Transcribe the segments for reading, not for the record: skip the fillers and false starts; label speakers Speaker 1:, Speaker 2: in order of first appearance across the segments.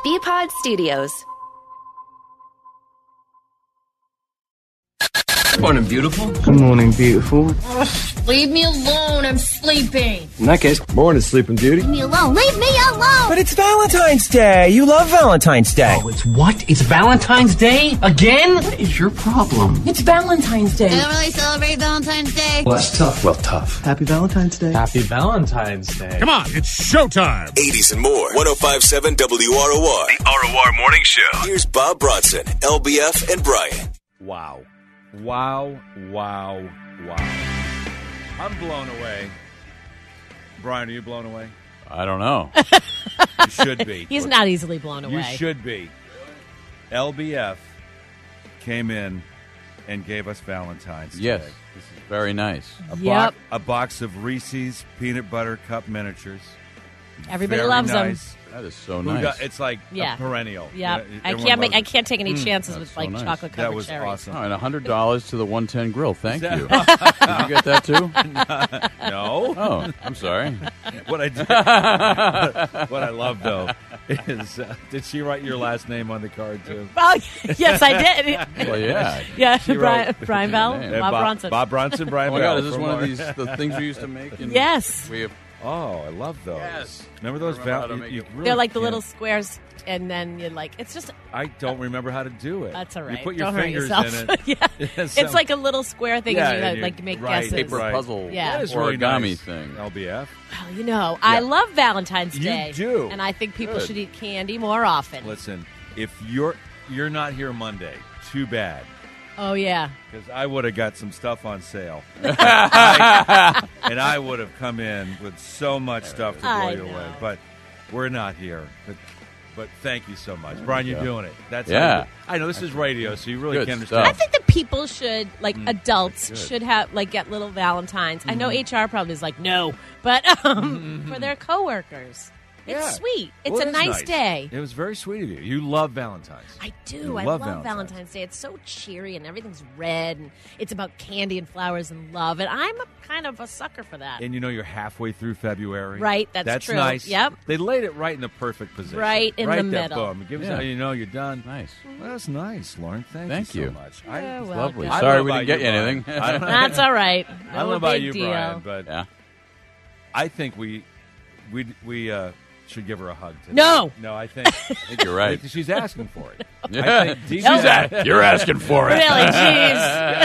Speaker 1: Bpod Studios.
Speaker 2: Good morning, beautiful.
Speaker 3: Good morning, beautiful.
Speaker 4: Leave me alone. I'm sleeping.
Speaker 2: In that case, morning, Sleeping Beauty.
Speaker 4: Leave me alone. Leave me alone.
Speaker 5: But it's Valentine's Day. You love Valentine's Day.
Speaker 6: Oh, it's what? It's Valentine's Day? Again? What is your problem?
Speaker 4: It's Valentine's Day.
Speaker 7: I don't really celebrate Valentine's Day.
Speaker 2: Well, that's tough. Well, tough.
Speaker 3: Happy Valentine's Day.
Speaker 8: Happy Valentine's Day.
Speaker 9: Come on, it's showtime.
Speaker 10: 80s and more. 105.7 WROR. The ROR Morning Show. Here's Bob Bronson, LBF, and Brian.
Speaker 11: Wow. I'm blown away. Brian, are you blown away?
Speaker 12: I don't know.
Speaker 11: You should be.
Speaker 13: He's not easily blown away.
Speaker 11: You should be. LBF came in and gave us Valentine's Day.
Speaker 12: Yes, this is very nice.
Speaker 11: A box of Reese's Peanut Butter Cup miniatures.
Speaker 13: Everybody
Speaker 11: Very
Speaker 13: loves
Speaker 11: nice.
Speaker 13: them.
Speaker 12: That is so nice.
Speaker 11: It's like a perennial.
Speaker 13: Yeah, I can't take any chances with like
Speaker 12: nice.
Speaker 13: chocolate
Speaker 11: That
Speaker 13: covered
Speaker 11: was
Speaker 13: cherries.
Speaker 11: awesome.
Speaker 12: Oh, and $100 to the 110 Grill. Thank you. Did you get that too?
Speaker 11: No.
Speaker 12: Oh, I'm sorry.
Speaker 11: What I love though is did she write your last name on the card too?
Speaker 13: Oh, yes, I did.
Speaker 12: Well, yeah.
Speaker 13: Yeah,
Speaker 11: She wrote-
Speaker 13: Brian Bell,
Speaker 12: Yeah,
Speaker 13: Bob Bronson.
Speaker 11: Bob Bronson, Brian
Speaker 12: Oh my
Speaker 11: Bell.
Speaker 12: God, is this
Speaker 11: from
Speaker 12: one of
Speaker 11: our-
Speaker 12: the things we used to make?
Speaker 13: Yes.
Speaker 12: We have,
Speaker 11: Oh, I love those.
Speaker 12: Yes.
Speaker 11: Remember those?
Speaker 12: I remember how to make it.
Speaker 11: really
Speaker 13: They're like the
Speaker 11: can't-
Speaker 13: little squares, and then you're like, it's just.
Speaker 11: I don't remember how to do it.
Speaker 13: That's all right.
Speaker 11: You put your
Speaker 13: Don't hurt
Speaker 11: fingers
Speaker 13: yourself.
Speaker 11: in it.
Speaker 13: Yeah.
Speaker 11: Yes,
Speaker 13: It's like a little square thing,
Speaker 11: Yeah,
Speaker 13: and you
Speaker 11: and
Speaker 13: like
Speaker 11: you-
Speaker 13: make
Speaker 11: right,
Speaker 13: guesses.
Speaker 12: paper
Speaker 11: Right.
Speaker 12: puzzle
Speaker 13: Yeah.
Speaker 11: That is really
Speaker 12: origami
Speaker 11: nice.
Speaker 12: thing.
Speaker 11: LBF.
Speaker 13: Well, I love Valentine's
Speaker 11: You
Speaker 13: Day.
Speaker 11: do.
Speaker 13: And I think people
Speaker 11: Good.
Speaker 13: should eat candy more often.
Speaker 11: Listen, if you're not here Monday, too bad.
Speaker 13: Oh, yeah.
Speaker 11: Because I would have got some stuff on sale. and I would have come in with so much stuff to blow
Speaker 13: I
Speaker 11: you
Speaker 13: know.
Speaker 11: away. But we're not here. But thank you so much. Brian, you're doing it. That's
Speaker 12: Yeah.
Speaker 11: I know this is radio, so you really
Speaker 12: Good
Speaker 11: can't
Speaker 12: stuff.
Speaker 11: understand.
Speaker 13: I think that people should, like adults,
Speaker 11: good.
Speaker 13: should have get little Valentines. I know HR probably is like, no, but for their coworkers.
Speaker 11: Yeah.
Speaker 13: It's sweet. It's
Speaker 11: Well,
Speaker 13: a
Speaker 11: it is
Speaker 13: nice day.
Speaker 11: It was very sweet of you. You love Valentine's.
Speaker 13: I do.
Speaker 11: You
Speaker 13: I
Speaker 11: love
Speaker 13: love Valentine's Day. It's so cheery and everything's red and it's about candy and flowers and love. And I'm kind of a sucker for that.
Speaker 11: And you know you're halfway through February.
Speaker 13: Right, that's true.
Speaker 11: Nice.
Speaker 13: Yep.
Speaker 11: They laid it right in the perfect position.
Speaker 13: Right in the
Speaker 11: there,
Speaker 13: middle.
Speaker 11: Boom. It gives
Speaker 12: Yeah.
Speaker 11: you know you're done.
Speaker 12: Nice.
Speaker 11: Well, that's nice, Lauren. Thank you so much.
Speaker 13: You're welcome.
Speaker 12: Lovely.
Speaker 11: I don't
Speaker 12: Sorry
Speaker 11: know
Speaker 12: we
Speaker 11: about
Speaker 12: didn't get you
Speaker 11: Brian.
Speaker 12: anything.
Speaker 11: I don't know.
Speaker 13: That's all right.
Speaker 11: I don't know
Speaker 13: No
Speaker 11: about
Speaker 13: big
Speaker 11: you,
Speaker 13: deal.
Speaker 11: Brian, but
Speaker 12: Yeah.
Speaker 11: I think we should give her a hug today.
Speaker 13: No.
Speaker 11: I think
Speaker 12: I think you're right.
Speaker 11: she's asking for it.
Speaker 12: Yeah.
Speaker 11: I think deep
Speaker 12: She's
Speaker 11: down-
Speaker 12: you're asking for it.
Speaker 13: Really, jeez.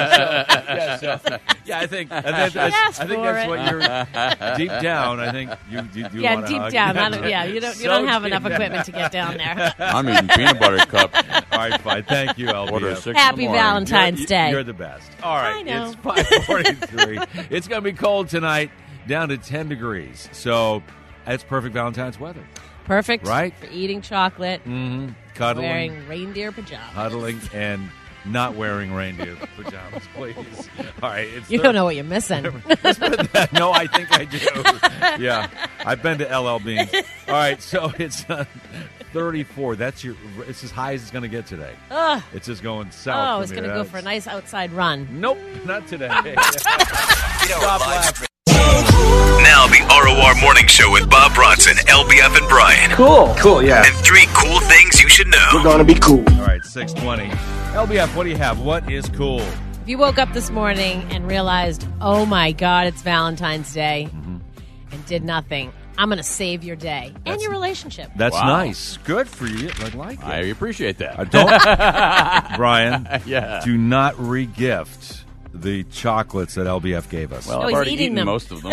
Speaker 11: Yeah, I think
Speaker 13: asked
Speaker 11: that's
Speaker 13: for it.
Speaker 11: what you're deep down. I think you
Speaker 13: Yeah,
Speaker 11: want a
Speaker 13: deep
Speaker 11: hug.
Speaker 13: down. You don't
Speaker 11: So
Speaker 13: have
Speaker 11: deep
Speaker 13: enough
Speaker 11: down.
Speaker 13: equipment to get down there.
Speaker 12: I'm eating peanut butter cup.
Speaker 11: All right, fine. Thank you, LBF.
Speaker 12: Order 6 in
Speaker 13: Happy
Speaker 12: the morning.
Speaker 13: Valentine's Day.
Speaker 11: You're the best. All right,
Speaker 13: I know.
Speaker 11: it's 5:43. It's going to be cold tonight, down to 10 degrees. So that's perfect Valentine's weather.
Speaker 13: Perfect.
Speaker 11: Right?
Speaker 13: For eating chocolate,
Speaker 11: Mm-hmm. Cuddling,
Speaker 13: wearing reindeer pajamas.
Speaker 11: huddling, and not wearing reindeer pajamas, please. All right, it's
Speaker 13: You don't know what you're missing.
Speaker 11: No, I think I do. Yeah, I've been to LL Beans. All right, so it's 34. It's as high as it's going to get today.
Speaker 13: Ugh.
Speaker 11: It's just going south.
Speaker 13: Oh,
Speaker 11: from
Speaker 13: it's
Speaker 11: here.
Speaker 13: going to go for a nice outside run.
Speaker 11: Nope, not today.
Speaker 10: Stop laughing. Now the ROR Morning Show with Bob Bronson, LBF, and Brian.
Speaker 2: Cool, yeah.
Speaker 10: And 3 cool things you should know.
Speaker 2: We're gonna be cool.
Speaker 11: All right, 6:20. LBF, what do you have? What is cool?
Speaker 13: If you woke up this morning and realized, oh my God, it's Valentine's Day, and did nothing, I'm going to save your day and your relationship.
Speaker 11: That's
Speaker 12: Wow.
Speaker 11: nice. Good for you. I like it.
Speaker 12: I appreciate that.
Speaker 11: Don't, Brian.
Speaker 12: Yeah.
Speaker 11: Do not re-gift the chocolates that LBF gave us.
Speaker 12: Well,
Speaker 13: No,
Speaker 12: I've
Speaker 13: he's
Speaker 12: already
Speaker 13: eating
Speaker 12: eaten
Speaker 13: them.
Speaker 12: most of them.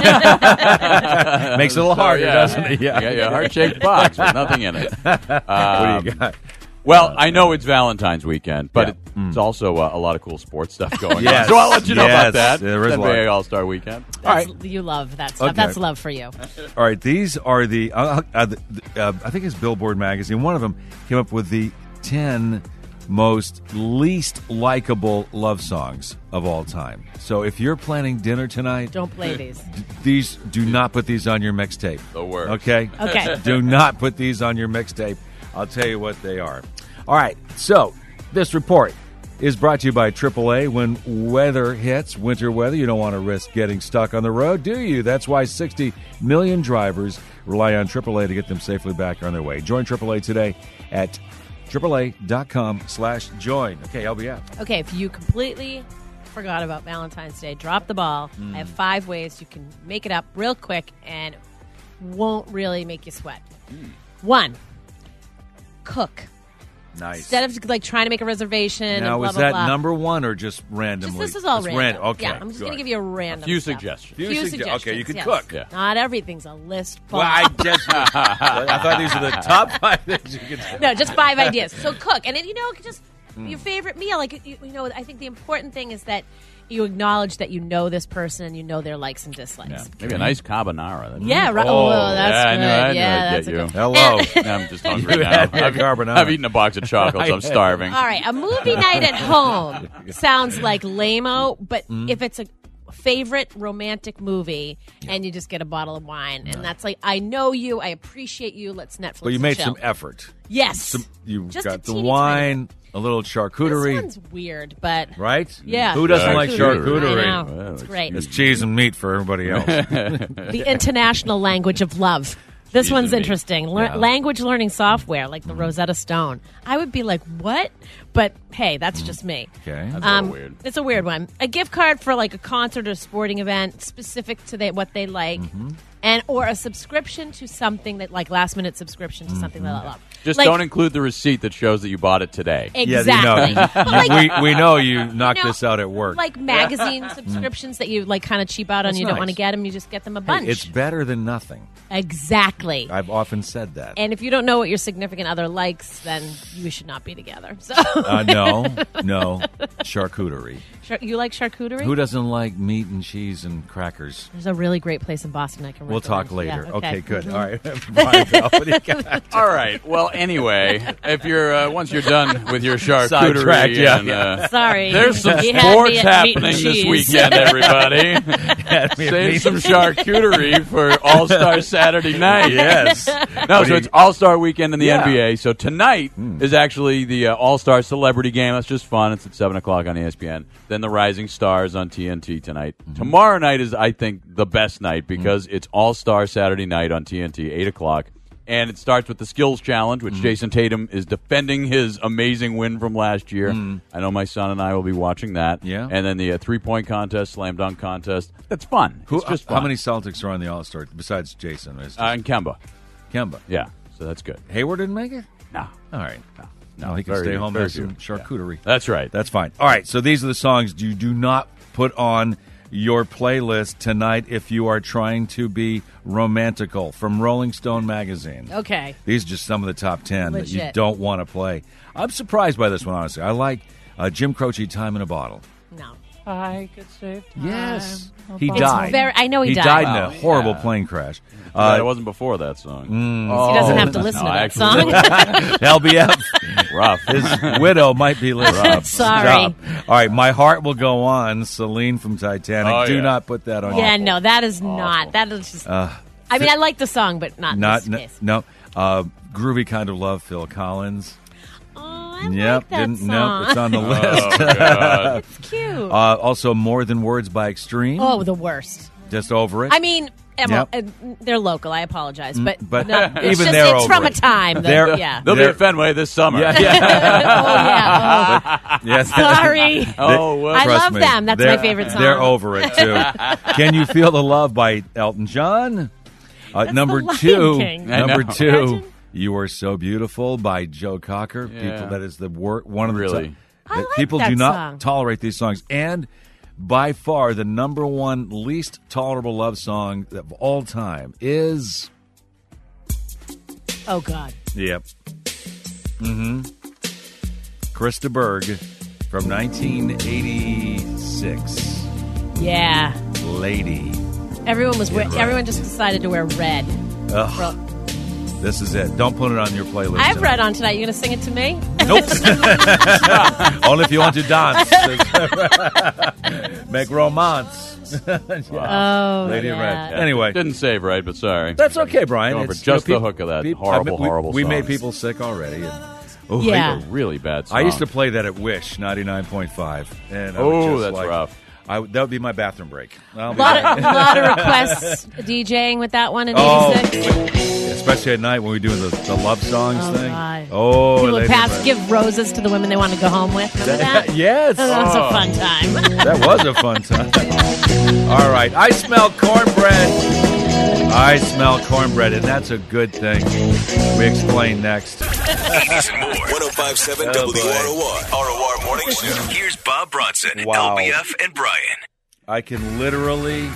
Speaker 11: Makes it a little harder, doesn't it?
Speaker 12: Yeah. You got your heart-shaped box with nothing in it.
Speaker 11: What do you got?
Speaker 12: Well, I know it's Valentine's weekend, but
Speaker 11: Yeah.
Speaker 12: it's also a lot of cool sports stuff going
Speaker 11: Yes.
Speaker 12: on. So I'll let you know
Speaker 11: Yes.
Speaker 12: about that.
Speaker 11: There is a lot.
Speaker 12: NBA All-Star Weekend.
Speaker 13: You love that stuff.
Speaker 11: Okay.
Speaker 13: That's love for you.
Speaker 11: All right, these are I think it's Billboard magazine. One of them came up with the 10 most least likable love songs of all time. So if you're planning dinner tonight,
Speaker 13: Don't play these.
Speaker 11: do not put these on your mixtape.
Speaker 12: The worst.
Speaker 11: Okay?
Speaker 13: Okay.
Speaker 11: Do not put these on your mixtape. I'll tell you what they are. All right, so this report is brought to you by AAA. When weather hits, winter weather, you don't want to risk getting stuck on the road, do you? That's why 60 million drivers rely on AAA to get them safely back on their way. Join AAA today at AAA.com/join. Okay, LBF.
Speaker 13: Okay, if you completely forgot about Valentine's Day, drop the ball. I have 5 ways you can make it up real quick and won't really make you sweat. 1, cook.
Speaker 11: Nice.
Speaker 13: Instead of like trying to make a reservation.
Speaker 11: Now,
Speaker 13: and blah,
Speaker 11: is
Speaker 13: blah,
Speaker 11: that
Speaker 13: blah.
Speaker 11: number 1 or just randomly?
Speaker 13: This is all
Speaker 11: It's
Speaker 13: random.
Speaker 11: Okay.
Speaker 13: Yeah, I'm just going to give you a random.
Speaker 12: A few
Speaker 13: stuff.
Speaker 12: suggestions.
Speaker 11: Few
Speaker 13: Few
Speaker 11: sugge-
Speaker 13: suggestions.
Speaker 11: okay, you could
Speaker 13: yes.
Speaker 11: cook.
Speaker 12: Yeah.
Speaker 13: Not everything's a list.
Speaker 11: Well,
Speaker 13: Bob.
Speaker 11: I just I thought these were the top 5 things you could say.
Speaker 13: No, just 5 ideas. So cook, and then, just your favorite meal. Like I think the important thing is that you acknowledge that you know this person and you know their likes and dislikes.
Speaker 12: Yeah. Maybe a nice carbonara.
Speaker 13: Yeah, right.
Speaker 11: Oh,
Speaker 13: Oh, that's
Speaker 12: yeah, I
Speaker 13: good.
Speaker 12: knew I'd
Speaker 13: that's
Speaker 12: get
Speaker 13: a
Speaker 12: you.
Speaker 13: good.
Speaker 11: Hello.
Speaker 12: I'm just hungry
Speaker 11: You
Speaker 12: now.
Speaker 11: had me at carbonara.
Speaker 12: I've eaten a box of chocolates. I'm starving.
Speaker 13: All right, a movie night at home sounds like lame-o, but if it's a favorite romantic movie and you just get a bottle of wine and that's like, I know you, I appreciate you, let's Netflix.
Speaker 11: Well, you
Speaker 13: and
Speaker 11: made
Speaker 13: chill.
Speaker 11: some effort.
Speaker 13: Yes.
Speaker 11: You
Speaker 13: Just
Speaker 11: got
Speaker 13: a
Speaker 11: the
Speaker 13: teeny
Speaker 11: wine, a little charcuterie.
Speaker 13: This one's weird, but
Speaker 11: Right?
Speaker 13: yeah.
Speaker 11: Who doesn't like
Speaker 12: Charcuterie.
Speaker 11: charcuterie?
Speaker 13: I know.
Speaker 12: Well,
Speaker 13: It's great.
Speaker 11: It's cheese and meat for everybody else.
Speaker 13: The international language of love. This
Speaker 12: Cheese
Speaker 13: one's
Speaker 12: and meat.
Speaker 13: interesting.
Speaker 11: Yeah.
Speaker 13: Language learning software like the Rosetta Stone. I would be like, what? But hey, that's just me.
Speaker 11: Okay.
Speaker 12: That's a little weird.
Speaker 13: It's a weird one. A gift card for like a concert or sporting event specific to what they like, and or a subscription to something that like last minute subscription to something that I love.
Speaker 12: Just
Speaker 13: Like-
Speaker 12: don't include the receipt that shows that you bought it today.
Speaker 13: Exactly.
Speaker 11: Yeah,
Speaker 13: But, like,
Speaker 11: we know you knocked
Speaker 13: you know,
Speaker 11: this out at work.
Speaker 13: like magazine subscriptions that you like kind of cheap out on.
Speaker 11: That's
Speaker 13: You don't
Speaker 11: nice.
Speaker 13: want to get them. You just get them a
Speaker 11: Hey,
Speaker 13: bunch.
Speaker 11: it's better than nothing.
Speaker 13: Exactly.
Speaker 11: I've often said that.
Speaker 13: And if you don't know what your significant other likes, then you should not be together. So
Speaker 11: No, charcuterie.
Speaker 13: you like charcuterie?
Speaker 11: Who doesn't like meat and cheese and crackers?
Speaker 13: There's a really great place in Boston I can
Speaker 11: We'll talk
Speaker 13: recommend.
Speaker 11: later.
Speaker 13: Yeah,
Speaker 11: Okay, good.
Speaker 13: Mhm.
Speaker 11: All right. Brian Bell, what do you got?
Speaker 12: All right. Well, anyway, if you're once you're done with your
Speaker 11: Sidetracked,
Speaker 12: charcuterie,
Speaker 11: yeah,
Speaker 12: and,
Speaker 11: yeah.
Speaker 13: Sorry.
Speaker 12: there's some
Speaker 13: You had me
Speaker 12: sports
Speaker 13: at meat
Speaker 12: happening
Speaker 13: and
Speaker 12: this
Speaker 13: cheese.
Speaker 12: weekend, everybody.
Speaker 11: Had me at
Speaker 12: Save
Speaker 11: meat.
Speaker 12: some charcuterie for All-Star Saturday night.
Speaker 11: Yes.
Speaker 12: No,
Speaker 11: What do
Speaker 12: so
Speaker 11: you-
Speaker 12: it's All-Star weekend in the
Speaker 11: Yeah.
Speaker 12: NBA. So tonight is actually the All-Star Celebrity Game. That's just fun. It's at 7 o'clock on ESPN. Then the Rising Stars on TNT tonight. Tomorrow night is, I think, the best night because it's All-Star Saturday night on TNT, 8 o'clock. And it starts with the Skills Challenge, which Jason Tatum is defending his amazing win from last year. I know my son and I will be watching that.
Speaker 11: Yeah.
Speaker 12: And then the three-point contest, slam dunk contest. That's fun. It's just fun.
Speaker 11: How many Celtics are on the All-Star besides Jason? Is
Speaker 12: And Kemba.
Speaker 11: Kemba.
Speaker 12: Yeah, so that's good.
Speaker 11: Hayward didn't make it?
Speaker 12: No.
Speaker 11: All right.
Speaker 12: No,
Speaker 11: He can
Speaker 12: very-
Speaker 11: stay home and
Speaker 12: very
Speaker 11: have some
Speaker 12: few.
Speaker 11: charcuterie.
Speaker 12: That's right.
Speaker 11: That's fine. All right, so these are the songs you do not put on your playlist tonight if you are trying to be romantical from Rolling Stone magazine.
Speaker 13: Okay.
Speaker 11: These are just some of the top 10 that you
Speaker 13: Legit.
Speaker 11: don't want to play. I'm surprised by this one, honestly. I like Jim Croce, Time in a Bottle.
Speaker 13: No.
Speaker 12: I could save time.
Speaker 11: Yes. He
Speaker 13: It's
Speaker 11: died.
Speaker 13: I know he died.
Speaker 11: died in
Speaker 12: Wow.
Speaker 11: a horrible
Speaker 12: Yeah.
Speaker 11: plane crash.
Speaker 12: It wasn't before that song.
Speaker 13: He doesn't have to listen to that
Speaker 12: actually-
Speaker 13: song.
Speaker 11: LBF.
Speaker 12: Rough.
Speaker 11: His widow might be listening.
Speaker 13: Sorry.
Speaker 11: Stop. All right, My Heart Will Go On, Celine from Titanic.
Speaker 12: Oh,
Speaker 11: Do
Speaker 12: yeah.
Speaker 11: not put that on
Speaker 13: Yeah,
Speaker 11: your
Speaker 13: no, that is not. That is just. I mean, I like the song, but not in this case.
Speaker 11: No. Groovy Kind of Love, Phil Collins.
Speaker 13: Oh, I
Speaker 11: Yep,
Speaker 13: like that
Speaker 11: didn't
Speaker 13: song.
Speaker 11: no, it's on the list.
Speaker 12: Oh, God.
Speaker 13: It's cute.
Speaker 11: Also, More Than Words by Extreme.
Speaker 13: Oh, the worst.
Speaker 11: Just over it.
Speaker 13: I mean,
Speaker 11: Yep.
Speaker 13: they're local. I apologize, but
Speaker 11: but
Speaker 13: no,
Speaker 11: even
Speaker 13: it's just,
Speaker 11: they're
Speaker 13: it's
Speaker 11: over
Speaker 13: from
Speaker 11: it.
Speaker 13: a time. That,
Speaker 11: They're-
Speaker 13: yeah.
Speaker 12: They'll be
Speaker 11: They're-
Speaker 12: at Fenway this summer.
Speaker 11: yeah, yeah.
Speaker 13: Oh yeah.
Speaker 11: yes.
Speaker 13: Oh, sorry.
Speaker 12: Oh, well.
Speaker 13: I
Speaker 11: Trust
Speaker 13: love
Speaker 11: me,
Speaker 13: them. That's my
Speaker 11: they're-
Speaker 13: favorite song.
Speaker 11: They're over it too. Can You Feel the Love by Elton John? Number
Speaker 13: the Lion
Speaker 11: two.
Speaker 13: King.
Speaker 12: I
Speaker 11: Number
Speaker 12: know.
Speaker 11: two.
Speaker 13: Imagine.
Speaker 11: You Are So Beautiful by Joe Cocker.
Speaker 12: Yeah.
Speaker 11: People, that is the one of the
Speaker 12: Really?
Speaker 13: I like
Speaker 11: people
Speaker 13: that
Speaker 11: do not
Speaker 13: song.
Speaker 11: tolerate these songs, and by far the number one least tolerable love song of all time is
Speaker 13: Oh God.
Speaker 11: yep, Krista Berg from 1986.
Speaker 13: Yeah.
Speaker 11: Lady.
Speaker 13: Everyone was.
Speaker 11: Yeah, right.
Speaker 13: Everyone just decided to wear red.
Speaker 11: Ugh,
Speaker 13: Well,
Speaker 11: this is it. Don't put it on your playlist.
Speaker 13: I have
Speaker 11: tonight.
Speaker 13: red on tonight. You gonna sing it to me?
Speaker 11: Nope. Only if you want to dance. Make romance.
Speaker 13: Oh,
Speaker 11: Lady in
Speaker 13: yeah.
Speaker 11: Red. Anyway,
Speaker 12: Didn't save right, but sorry.
Speaker 11: that's okay, Brian.
Speaker 12: Going for
Speaker 11: It's,
Speaker 12: just
Speaker 11: you know,
Speaker 12: the hook of that
Speaker 11: people-
Speaker 12: horrible,
Speaker 11: I mean,
Speaker 12: horrible
Speaker 11: We
Speaker 12: song.
Speaker 11: made people sick already. And, oh,
Speaker 13: Yeah.
Speaker 12: A really bad song.
Speaker 11: I used to play that at Wish 99.5. And I
Speaker 12: Oh,
Speaker 11: would just
Speaker 12: that's
Speaker 11: like,
Speaker 12: rough.
Speaker 11: That would be my bathroom break.
Speaker 13: A lot of requests DJing with that one in 86.
Speaker 11: Especially at night when we're doing the love songs thing.
Speaker 13: God.
Speaker 11: Oh,
Speaker 13: People would give roses to the women they want to go home with. Remember that?
Speaker 11: Yes.
Speaker 13: That was a fun time.
Speaker 11: That was a fun time. All right. I smell cornbread. I smell cornbread, and that's a good thing. We explain next.
Speaker 10: 80s and more. 105.7 WROR. ROR Morning Show. Here's Bob Bronson,
Speaker 11: Wow.
Speaker 10: LBF, and Brian.
Speaker 11: I can literally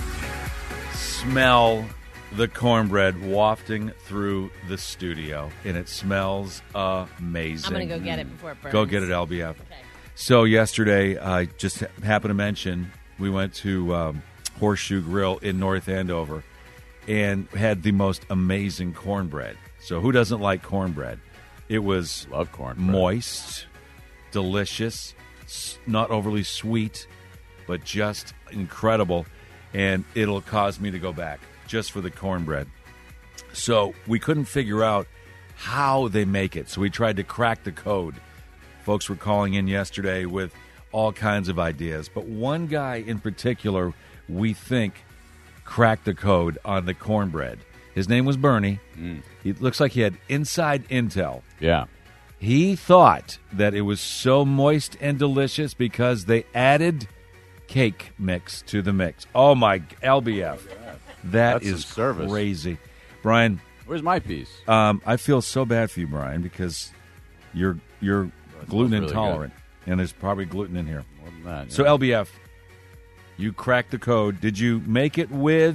Speaker 11: smell the cornbread wafting through the studio, and it smells amazing.
Speaker 13: I'm going to go get it before it burns.
Speaker 11: Go get it, LBF.
Speaker 13: Okay.
Speaker 11: So yesterday, I just happened to mention we went to Horseshoe Grill in North Andover and had the most amazing cornbread. So who doesn't like cornbread? It was
Speaker 12: Love cornbread.
Speaker 11: Moist, delicious, not overly sweet, but just incredible. And it'll cause me to go back just for the cornbread. So we couldn't figure out how they make it. So we tried to crack the code. Folks were calling in yesterday with all kinds of ideas. But one guy in particular, we think, cracked the code on the cornbread. His name was Bernie. He looks like he had inside intel.
Speaker 12: Yeah.
Speaker 11: He thought that it was so moist and delicious because they added cake mix to the mix. Oh, my LBF.
Speaker 12: That's
Speaker 11: is
Speaker 12: some service.
Speaker 11: Crazy. Brian.
Speaker 12: Where's my piece?
Speaker 11: I feel so bad for you, Brian, because you're gluten
Speaker 12: really
Speaker 11: intolerant, and there's probably gluten in here.
Speaker 12: More than that,
Speaker 11: So,
Speaker 12: yeah.
Speaker 11: LBF, you cracked the code. Did you make it with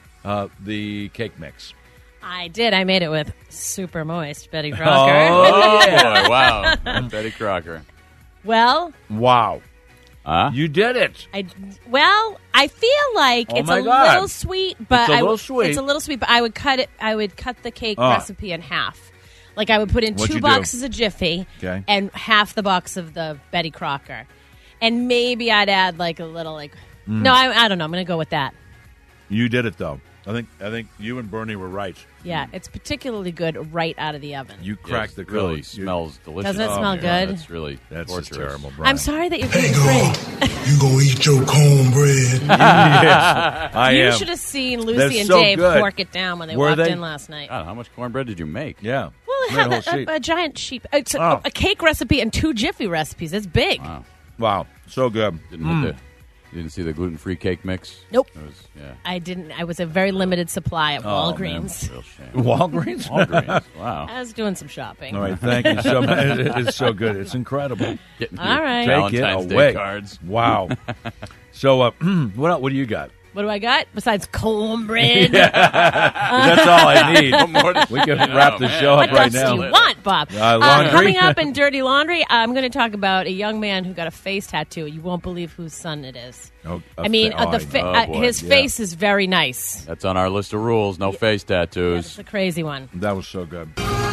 Speaker 11: the cake mix?
Speaker 13: I did. I made it with super moist Betty Crocker.
Speaker 12: Oh, boy, wow. Betty Crocker.
Speaker 13: Well,
Speaker 11: Wow.
Speaker 12: Huh?
Speaker 11: You did it.
Speaker 13: I feel like
Speaker 11: Oh
Speaker 13: it's
Speaker 11: my
Speaker 13: a
Speaker 11: God.
Speaker 13: little sweet, but
Speaker 11: It's a little sweet.
Speaker 13: It's a little sweet, but I would cut it. I would cut the cake recipe in half. Like I would put in
Speaker 11: What'd
Speaker 13: 2
Speaker 11: you do?
Speaker 13: boxes of Jiffy
Speaker 11: Okay.
Speaker 13: and half the box of the Betty Crocker, and maybe I'd add like a little No, I don't know. I'm going to go with that.
Speaker 11: You did it, though. I think you and Bernie were right.
Speaker 13: Yeah, it's particularly good right out of the oven.
Speaker 11: You cracked the
Speaker 12: It
Speaker 11: code.
Speaker 12: really
Speaker 11: You-
Speaker 12: smells delicious.
Speaker 13: Doesn't it smell good?
Speaker 12: That's really
Speaker 11: That's just
Speaker 12: torturous.
Speaker 11: terrible, Brian.
Speaker 13: I'm sorry that you're gluten free.
Speaker 2: You gonna eat your cornbread?
Speaker 11: Yes, I
Speaker 13: You
Speaker 11: am.
Speaker 13: should have seen
Speaker 11: They're
Speaker 13: Lucy and
Speaker 11: so
Speaker 13: Dave
Speaker 11: good.
Speaker 13: pork it down when they
Speaker 11: Were
Speaker 13: walked
Speaker 11: they?
Speaker 13: in last night.
Speaker 12: God, how much cornbread did you make?
Speaker 11: Yeah.
Speaker 13: Well, it
Speaker 11: Made a whole
Speaker 13: had
Speaker 11: sheet.
Speaker 13: a giant sheet. It's
Speaker 11: Oh.
Speaker 13: a cake recipe and 2 Jiffy recipes. It's big.
Speaker 12: Wow.
Speaker 11: Wow. So good.
Speaker 12: You didn't see the gluten-free cake mix?
Speaker 13: Nope.
Speaker 12: It was, yeah.
Speaker 13: I didn't. I was a very limited supply at Walgreens.
Speaker 12: Real shame.
Speaker 11: Walgreens?
Speaker 12: Walgreens. Wow.
Speaker 13: I was doing some shopping.
Speaker 11: All right. Thank you so much. It is so good. It's incredible.
Speaker 12: Getting
Speaker 13: All
Speaker 12: your
Speaker 13: right.
Speaker 11: Take it
Speaker 12: Valentine's
Speaker 11: away.
Speaker 12: Day cards.
Speaker 11: Wow. So, what do you got?
Speaker 13: What do I got besides cornbread?
Speaker 11: That's all I need.
Speaker 12: more to-
Speaker 11: We can wrap the
Speaker 12: man.
Speaker 11: show
Speaker 13: What
Speaker 11: up right
Speaker 13: else
Speaker 11: now.
Speaker 13: do you want, Bob?
Speaker 11: Laundry?
Speaker 13: Coming up in Dirty Laundry, I'm going to talk about a young man who got a face tattoo. You won't believe whose son it is.
Speaker 11: Oh,
Speaker 13: I mean,
Speaker 11: oh,
Speaker 12: boy,
Speaker 13: his
Speaker 12: yeah.
Speaker 13: face is very nice.
Speaker 12: That's on our list of rules. No face
Speaker 13: Yeah,
Speaker 12: tattoos.
Speaker 13: it's a crazy one.
Speaker 11: that was so good.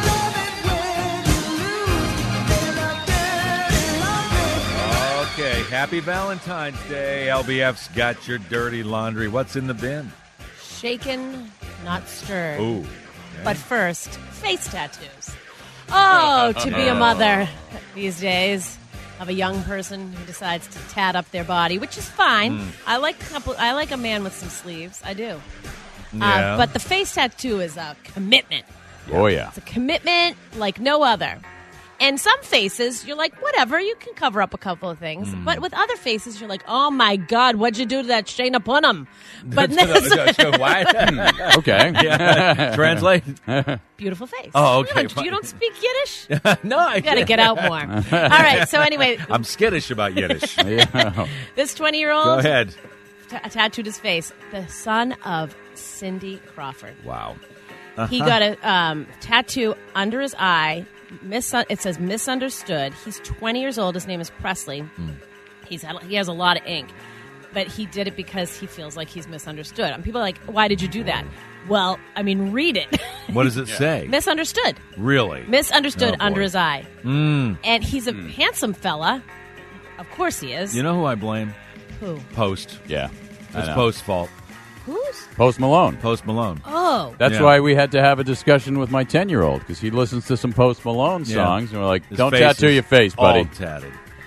Speaker 11: Okay, happy Valentine's Day. LBF's got your dirty laundry. What's in the bin?
Speaker 13: Shaken, not stirred.
Speaker 11: Ooh.
Speaker 13: But first, face tattoos. Oh, to be a mother these days of a young person who decides to tat up their body, which is fine. I like a man with some sleeves. I do.
Speaker 11: Yeah.
Speaker 13: But the face tattoo is a commitment.
Speaker 12: Oh, yeah.
Speaker 13: It's a commitment like no other. And some faces, you're like, whatever, you can cover up a couple of things. But with other faces, you're like, oh my God, what'd you do to that Shayna Punham? But
Speaker 11: What?
Speaker 12: Okay.
Speaker 11: Yeah. Translate.
Speaker 13: beautiful face.
Speaker 11: Oh, okay,
Speaker 13: You don't speak Yiddish?
Speaker 11: No, I
Speaker 13: You got to get out more. All right, so anyway,
Speaker 11: I'm skittish about Yiddish.
Speaker 12: Yeah.
Speaker 13: this 20-year-old
Speaker 11: Go ahead.
Speaker 13: tattooed his face, the son of Cindy Crawford.
Speaker 11: Wow.
Speaker 13: He got a tattoo under his eye. It says misunderstood. He's 20 years old. His name is Presley. He has a lot of ink, but he did it because he feels like he's misunderstood. And people are like, why did you do that? Well, I mean, read it.
Speaker 11: What does it say?
Speaker 13: Misunderstood.
Speaker 11: Really?
Speaker 13: Misunderstood
Speaker 11: Oh, boy.
Speaker 13: under his eye. And he's a handsome fella. Of course he is.
Speaker 11: You know who I blame?
Speaker 13: Who?
Speaker 11: Post.
Speaker 12: Yeah. I
Speaker 11: It's
Speaker 12: know.
Speaker 11: Post's fault.
Speaker 13: Who's?
Speaker 12: Post Malone.
Speaker 11: Post Malone.
Speaker 13: Oh.
Speaker 12: That's
Speaker 11: Yeah.
Speaker 12: why we had to have a discussion with my 10-year-old, because he listens to some Post Malone
Speaker 11: Yeah.
Speaker 12: songs, and we're like,
Speaker 11: His
Speaker 12: don't
Speaker 11: face
Speaker 12: tattoo
Speaker 11: is
Speaker 12: your face, buddy.
Speaker 11: All tatted.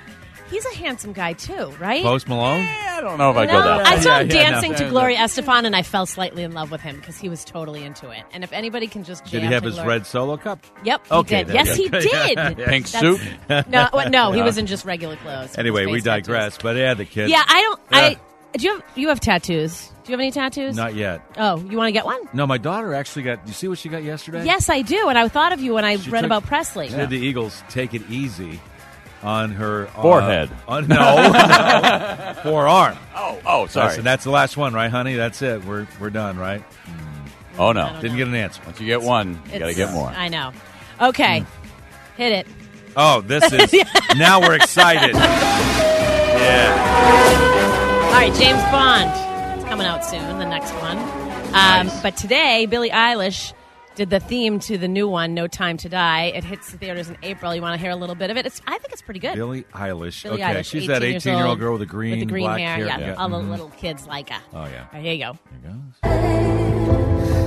Speaker 13: He's a handsome guy too, right?
Speaker 11: Post Malone?
Speaker 12: I don't know if I go that
Speaker 13: I
Speaker 12: far.
Speaker 13: saw him dancing to Gloria Estefan, and I fell slightly in love with him because he was totally into it. And if anybody can just jam
Speaker 11: Did he have
Speaker 13: to
Speaker 11: his
Speaker 13: Gloria-
Speaker 11: red solo cup?
Speaker 13: Yep, he
Speaker 11: Okay,
Speaker 13: did.
Speaker 11: then,
Speaker 13: Yes,
Speaker 11: yeah.
Speaker 13: he did.
Speaker 12: Pink
Speaker 13: That's-
Speaker 12: suit?
Speaker 13: No, he was in just regular clothes.
Speaker 11: Anyway,
Speaker 13: His
Speaker 11: we
Speaker 13: face tattoos.
Speaker 11: digress. But yeah, the kids.
Speaker 13: Yeah, I don't.
Speaker 11: Yeah.
Speaker 13: Do you have tattoos? Do you have any tattoos?
Speaker 11: Not yet.
Speaker 13: Oh, you want to get one?
Speaker 11: No, my daughter actually got. You see what she got yesterday?
Speaker 13: Yes, I do. And I thought of you when I
Speaker 11: She
Speaker 13: read
Speaker 11: took-
Speaker 13: about Presley.
Speaker 11: She did the Eagles take it easy on her
Speaker 12: Forehead.
Speaker 11: No, forearm.
Speaker 12: Oh, sorry.
Speaker 11: And that's the last one, right, honey? That's it. We're done, right?
Speaker 12: Oh, no.
Speaker 11: Didn't get an answer.
Speaker 12: Once you get one, you got to get more.
Speaker 13: I know. Okay, hit it.
Speaker 11: Oh, this is now we're excited. Yeah.
Speaker 13: All right, James Bond. It's coming out soon, the next one.
Speaker 11: Nice.
Speaker 13: But today, Billie Eilish did the theme to the new one, No Time to Die. It hits the theaters in April. You want to hear a little bit of it? I think it's pretty good.
Speaker 11: Billie Eilish.
Speaker 13: Billie
Speaker 11: Okay,
Speaker 13: Eilish,
Speaker 11: she's that
Speaker 13: 18 years
Speaker 11: 18-year-old
Speaker 13: old
Speaker 11: girl with the green, black
Speaker 13: hair.
Speaker 11: hair.
Speaker 13: Yeah, all the little kids like her.
Speaker 11: Oh, yeah.
Speaker 13: All right, here you go.
Speaker 11: There it goes.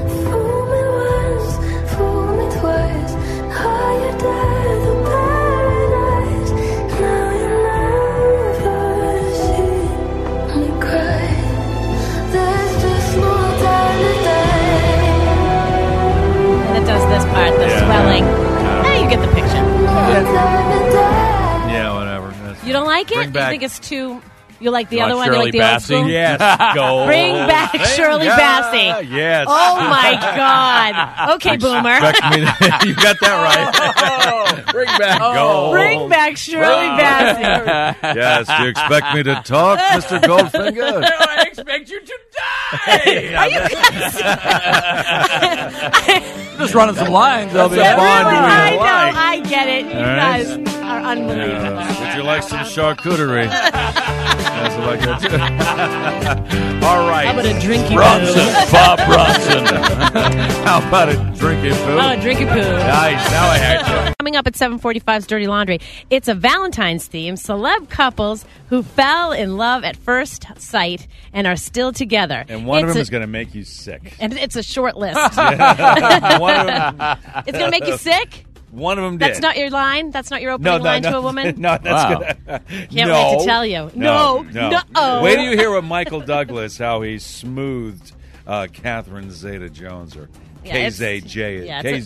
Speaker 13: And it does this part, the swelling. You get the picture.
Speaker 11: Yeah, whatever. That's
Speaker 13: You don't like it?
Speaker 11: Bring
Speaker 13: You
Speaker 11: back-
Speaker 13: think it's too... You like the
Speaker 12: You
Speaker 13: other
Speaker 12: want
Speaker 13: one? You
Speaker 12: Shirley
Speaker 13: like the old
Speaker 12: Bassey?
Speaker 13: school?
Speaker 11: Yes, go.
Speaker 13: Bring back Shirley Bassey.
Speaker 11: Yes.
Speaker 13: Oh, my God. Okay, Boomer.
Speaker 11: Expect me to- you got that right. Bring back gold.
Speaker 13: Bring back Shirley Bassey.
Speaker 11: Yes, do you expect me to talk, Mr. Goldfinger?
Speaker 12: I expect you to die.
Speaker 13: Are you guys...
Speaker 12: Just running some lines. I'll be
Speaker 11: That's a Bond movie.
Speaker 13: I know.
Speaker 11: Why?
Speaker 13: I get it. You
Speaker 11: All right.
Speaker 13: guys are unbelievable.
Speaker 11: Yeah. Would you like some charcuterie? That's what I get too. All right.
Speaker 13: How about a drinky
Speaker 12: Bronson, Bob Bronson.
Speaker 11: How about a drinking food?
Speaker 13: Oh, drinky poo.
Speaker 11: Nice. Now I had you.
Speaker 13: Coming up at 7:45's Dirty Laundry. It's a Valentine's theme. Celeb couples who fell in love at first sight and are still together.
Speaker 11: And one of
Speaker 13: It's
Speaker 11: them
Speaker 13: a-
Speaker 11: is going to make you sick.
Speaker 13: And it's a short list.
Speaker 11: One of them,
Speaker 13: It's going to make you sick?
Speaker 11: one of them did.
Speaker 13: That's not your line? That's not your opening line to a woman?
Speaker 11: No, that's
Speaker 12: Wow.
Speaker 11: gonna.
Speaker 13: Can't
Speaker 11: no,
Speaker 13: wait to tell you.
Speaker 11: No.
Speaker 13: No.
Speaker 11: Wait till you hear what Michael Douglas, how he smoothed Catherine Zeta-Jones, or
Speaker 13: Yeah, it's-
Speaker 11: KZJ.
Speaker 13: yeah, it's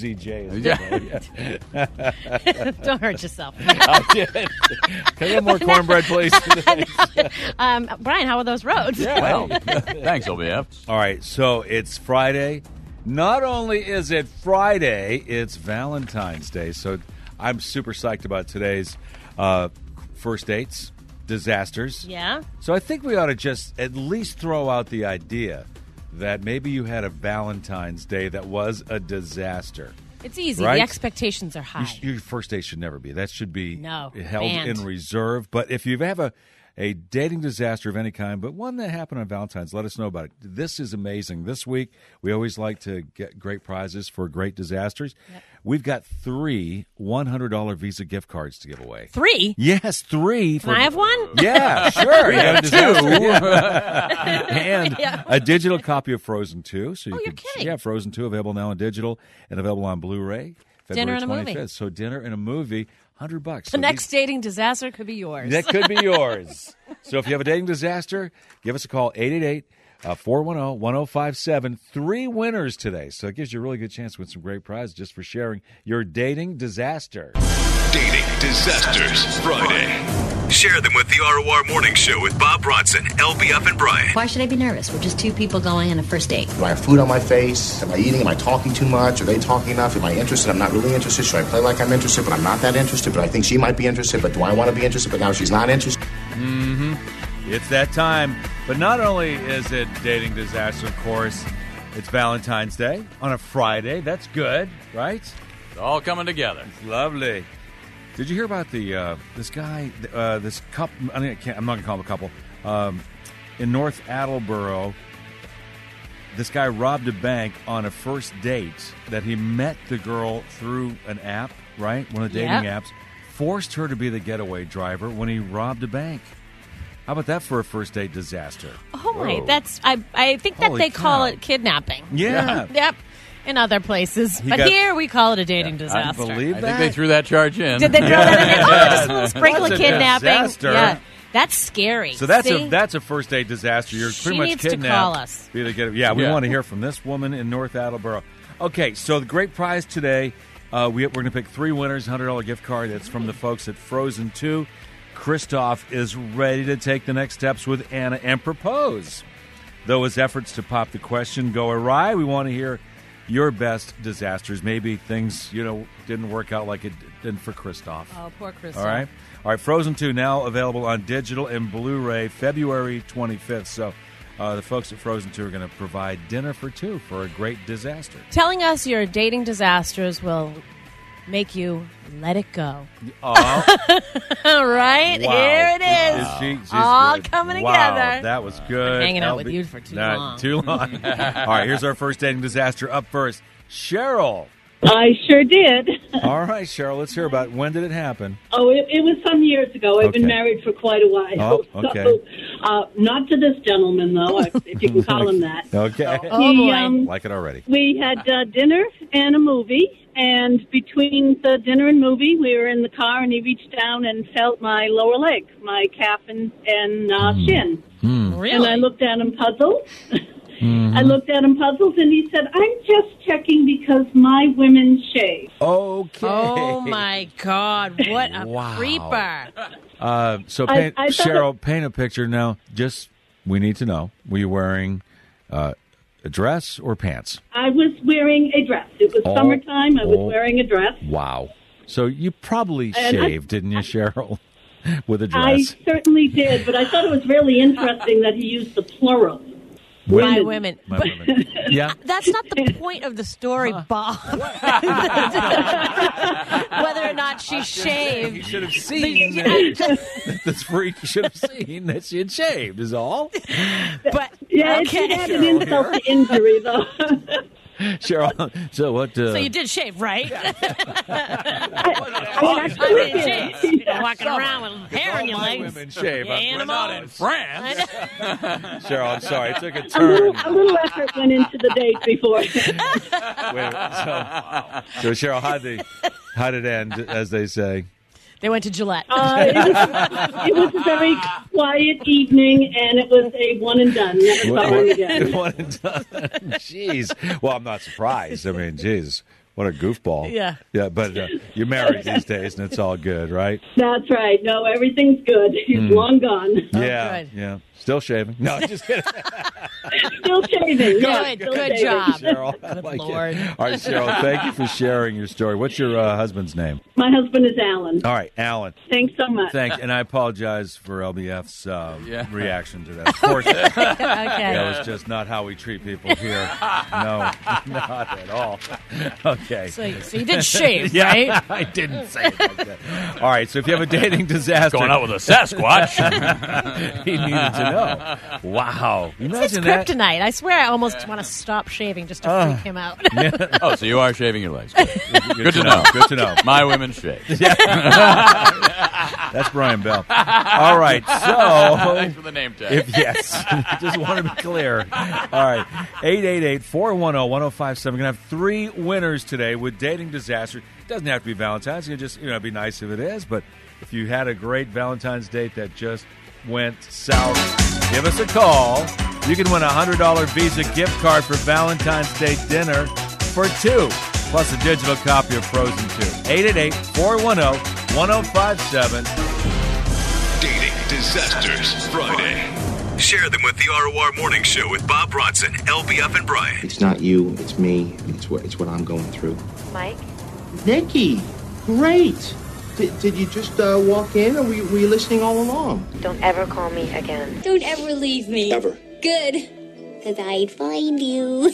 Speaker 11: KZJ.
Speaker 13: Don't hurt yourself.
Speaker 11: Can I get more cornbread, please?
Speaker 13: Brian, how are those roads?
Speaker 12: Well, thanks, OBF.
Speaker 11: All right, so it's Friday. Not only is it Friday, it's Valentine's Day. So I'm super psyched about today's first dates, disasters.
Speaker 13: Yeah?
Speaker 11: So I think we ought to just at least throw out the idea that maybe you had a Valentine's Day that was a disaster.
Speaker 13: It's easy.
Speaker 11: Right?
Speaker 13: The expectations are high.
Speaker 11: Your first date should never be. That should be
Speaker 13: No,
Speaker 11: held
Speaker 13: banned.
Speaker 11: in reserve. But if you have a dating disaster of any kind, but one that happened on Valentine's, let us know about it. This is amazing. This week, we always like to get great prizes for great disasters.
Speaker 13: Yep.
Speaker 11: We've got 3 $100 Visa gift cards to give away.
Speaker 13: 3?
Speaker 11: Yes, 3.
Speaker 13: Can I have one?
Speaker 11: Yeah, sure. You got a disaster. And
Speaker 13: Yeah.
Speaker 11: a digital copy of Frozen 2. So you
Speaker 13: Oh, you're
Speaker 11: could,
Speaker 13: kidding.
Speaker 11: Yeah, Frozen 2 available now on digital and available on Blu-ray.
Speaker 13: Dinner
Speaker 11: February
Speaker 13: and a
Speaker 11: 25th.
Speaker 13: movie.
Speaker 11: So dinner and a movie, $100.
Speaker 13: The
Speaker 11: So
Speaker 13: next dating disaster could be yours.
Speaker 11: that could be yours. So if you have a dating disaster, give us a call, 888-410-1057. 3 winners today. So it gives you a really good chance to win some great prizes just for sharing your dating disaster.
Speaker 10: Dating Disasters Friday. Share them with the ROR Morning Show with Bob Bronson, LBF, and Brian.
Speaker 7: Why should I be nervous? We're just two people going on a first date.
Speaker 1: Do I have food on my face? Am I eating? Am I talking too much? Are they talking enough? Am I interested? I'm not really interested. Should I play like I'm interested, but I'm not that interested? But I think she might be interested. But do I want to be interested? But now she's not interested.
Speaker 11: Mm-hmm. It's that time. But not only is it dating disaster, of course, it's Valentine's Day on a Friday. That's good, right?
Speaker 12: It's all coming together.
Speaker 11: It's lovely. Did you hear about the this guy, this couple? I'm not going to call him a couple. In North Attleboro, this guy robbed a bank on a first date that he met the girl through an app, right? One of the dating apps. Forced her to be the getaway driver when he robbed a bank. How about that for a first date disaster?
Speaker 13: Oh, my.
Speaker 11: Whoa.
Speaker 13: I think that
Speaker 11: Holy
Speaker 13: they call
Speaker 11: cow.
Speaker 13: it kidnapping.
Speaker 11: Yeah.
Speaker 13: Yep. in other places.
Speaker 11: He
Speaker 13: But
Speaker 11: got-
Speaker 13: here we call it a dating disaster.
Speaker 11: I believe
Speaker 12: I
Speaker 11: that.
Speaker 12: think they threw that charge in.
Speaker 13: Did they throw that in there? Oh, just a little sprinkle
Speaker 11: That's
Speaker 13: of
Speaker 11: a
Speaker 13: kidnapping.
Speaker 11: disaster.
Speaker 13: Yeah, that's scary.
Speaker 11: So that's
Speaker 13: See?
Speaker 11: a first date disaster. You're
Speaker 13: She
Speaker 11: pretty much
Speaker 13: needs to
Speaker 11: kidnapped.
Speaker 13: call us.
Speaker 11: We want to hear from this woman in North Attleboro. Okay, so the great prize today, we're going to pick 3 winners, $100 gift card. It's from the folks at Frozen 2. Christoph is ready to take the next steps with Anna and propose. Though his efforts to pop the question go awry, we want to hear your best disasters. Maybe things, didn't work out like it did for Christoph.
Speaker 13: Oh, poor Christoph.
Speaker 11: All right. Frozen 2 now available on digital and Blu-ray February 25th. So the folks at Frozen 2 are going to provide dinner for 2 for a great disaster.
Speaker 13: Telling us your dating disasters will make you let it go.
Speaker 11: Oh,
Speaker 13: All right,
Speaker 11: wow.
Speaker 13: here it is.
Speaker 11: She's
Speaker 13: all
Speaker 11: good.
Speaker 13: coming
Speaker 11: Wow,
Speaker 13: together.
Speaker 11: that was good.
Speaker 13: Hanging out with you for too long.
Speaker 11: Too long. All right, here's our first dating disaster. Up first, Cheryl.
Speaker 8: I sure did.
Speaker 11: All right, Cheryl, let's hear about when did it happen?
Speaker 8: Oh, it was some years ago. I've been
Speaker 11: Okay.
Speaker 8: married for quite a while.
Speaker 11: Oh, okay.
Speaker 8: So, not to this gentleman, though, if you can call him that.
Speaker 11: Okay.
Speaker 13: Oh, boy.
Speaker 11: Like it already.
Speaker 8: We had dinner and a movie, and between the dinner and movie, we were in the car, and he reached down and felt my lower leg, my calf and shin.
Speaker 13: Really?
Speaker 8: And I looked at him puzzled. I looked at him puzzled, and he said, "I'm just checking because my women shave."
Speaker 11: Okay.
Speaker 13: Oh, my God. What a
Speaker 11: Wow.
Speaker 13: creeper.
Speaker 11: So,
Speaker 8: I thought
Speaker 11: Cheryl, paint a picture now. We need to know. Were you wearing a dress or pants?
Speaker 8: I was wearing a dress. It was summertime. I was wearing a dress.
Speaker 11: Wow. So you probably
Speaker 8: And
Speaker 11: shaved, didn't you, Cheryl, with a
Speaker 8: I
Speaker 11: dress?
Speaker 8: certainly did, but I thought it was really interesting that he used the plural.
Speaker 13: My women.
Speaker 11: My
Speaker 13: But
Speaker 11: women. Yeah.
Speaker 13: that's not the point of the story, Bob. Whether or not she
Speaker 11: You
Speaker 13: shaved.
Speaker 11: should have seen that this freak should have seen that she had shaved is all.
Speaker 13: But,
Speaker 8: Yeah,
Speaker 13: okay.
Speaker 8: it had an insult to injury, though.
Speaker 11: Cheryl, so what?
Speaker 13: So you did shave, right?
Speaker 8: I actually
Speaker 13: I mean,
Speaker 8: did.
Speaker 13: geez, you're walking around with hair in your
Speaker 11: My
Speaker 13: legs.
Speaker 11: women shave.
Speaker 13: You animal.
Speaker 12: Not in France.
Speaker 11: Cheryl, I'm sorry. It took a
Speaker 8: A
Speaker 11: turn.
Speaker 8: little effort went into the date before.
Speaker 11: Wait, so Cheryl, how did it end, as they say?
Speaker 13: They went to Gillette.
Speaker 8: It was a very quiet evening, and it was a one and done. Never saw him again.
Speaker 11: One and done. Jeez. Well, I'm not surprised. I mean, jeez. What a goofball.
Speaker 13: Yeah.
Speaker 11: Yeah, but you're married these days, and it's all good, right?
Speaker 8: That's right. No, everything's good. He's long gone.
Speaker 11: Yeah.
Speaker 13: good.
Speaker 11: Yeah. Still shaving. No, just kidding.
Speaker 8: Still shaving. Yeah, still
Speaker 13: Good
Speaker 8: shaving.
Speaker 13: job.
Speaker 11: Cheryl. I like
Speaker 13: Lord.
Speaker 11: it. All right, Cheryl, thank you for sharing your story. What's your husband's name?
Speaker 8: My husband is Alan.
Speaker 11: All right, Alan.
Speaker 8: Thanks so much.
Speaker 11: And I apologize for LBF's reaction to that. Of course,
Speaker 13: Okay.
Speaker 11: that was just not how we treat people here. No, not at all. Okay.
Speaker 13: So you did shave,
Speaker 11: Yeah,
Speaker 13: right?
Speaker 11: I didn't say it like that. All right, so if you have a dating disaster,
Speaker 12: Going out with a Sasquatch.
Speaker 11: he needed to know. Wow,
Speaker 13: It's
Speaker 11: imagine that.
Speaker 13: kryptonite. I swear I almost want to stop shaving just to freak him out.
Speaker 12: Oh, so you are shaving your legs. Good to know.
Speaker 11: Good to know.
Speaker 12: My women shave.
Speaker 11: That's Brian Bell. All right, so
Speaker 12: Thanks for the name tag.
Speaker 11: Yes, just want to be clear. All right, 888-410-1057. We're gonna have 3 winners today with dating disaster. It doesn't have to be Valentine's. It just be nice if it is. But if you had a great Valentine's date that just went south, give us a call. You can win a $100 Visa gift card for Valentine's Day dinner for 2, plus a digital copy of Frozen 2. 888-410-1057.
Speaker 10: Dating Disasters Friday. Share them with the ROR Morning Show with Bob Bronson, LBF, and Brian.
Speaker 1: It's not you, it's me. It's what I'm going through.
Speaker 7: Mike?
Speaker 1: Nikki, great. Did you just walk in, or were you listening all along?
Speaker 7: Don't ever call me again.
Speaker 4: Don't ever leave me.
Speaker 1: Ever.
Speaker 4: Good. Because I'd find you.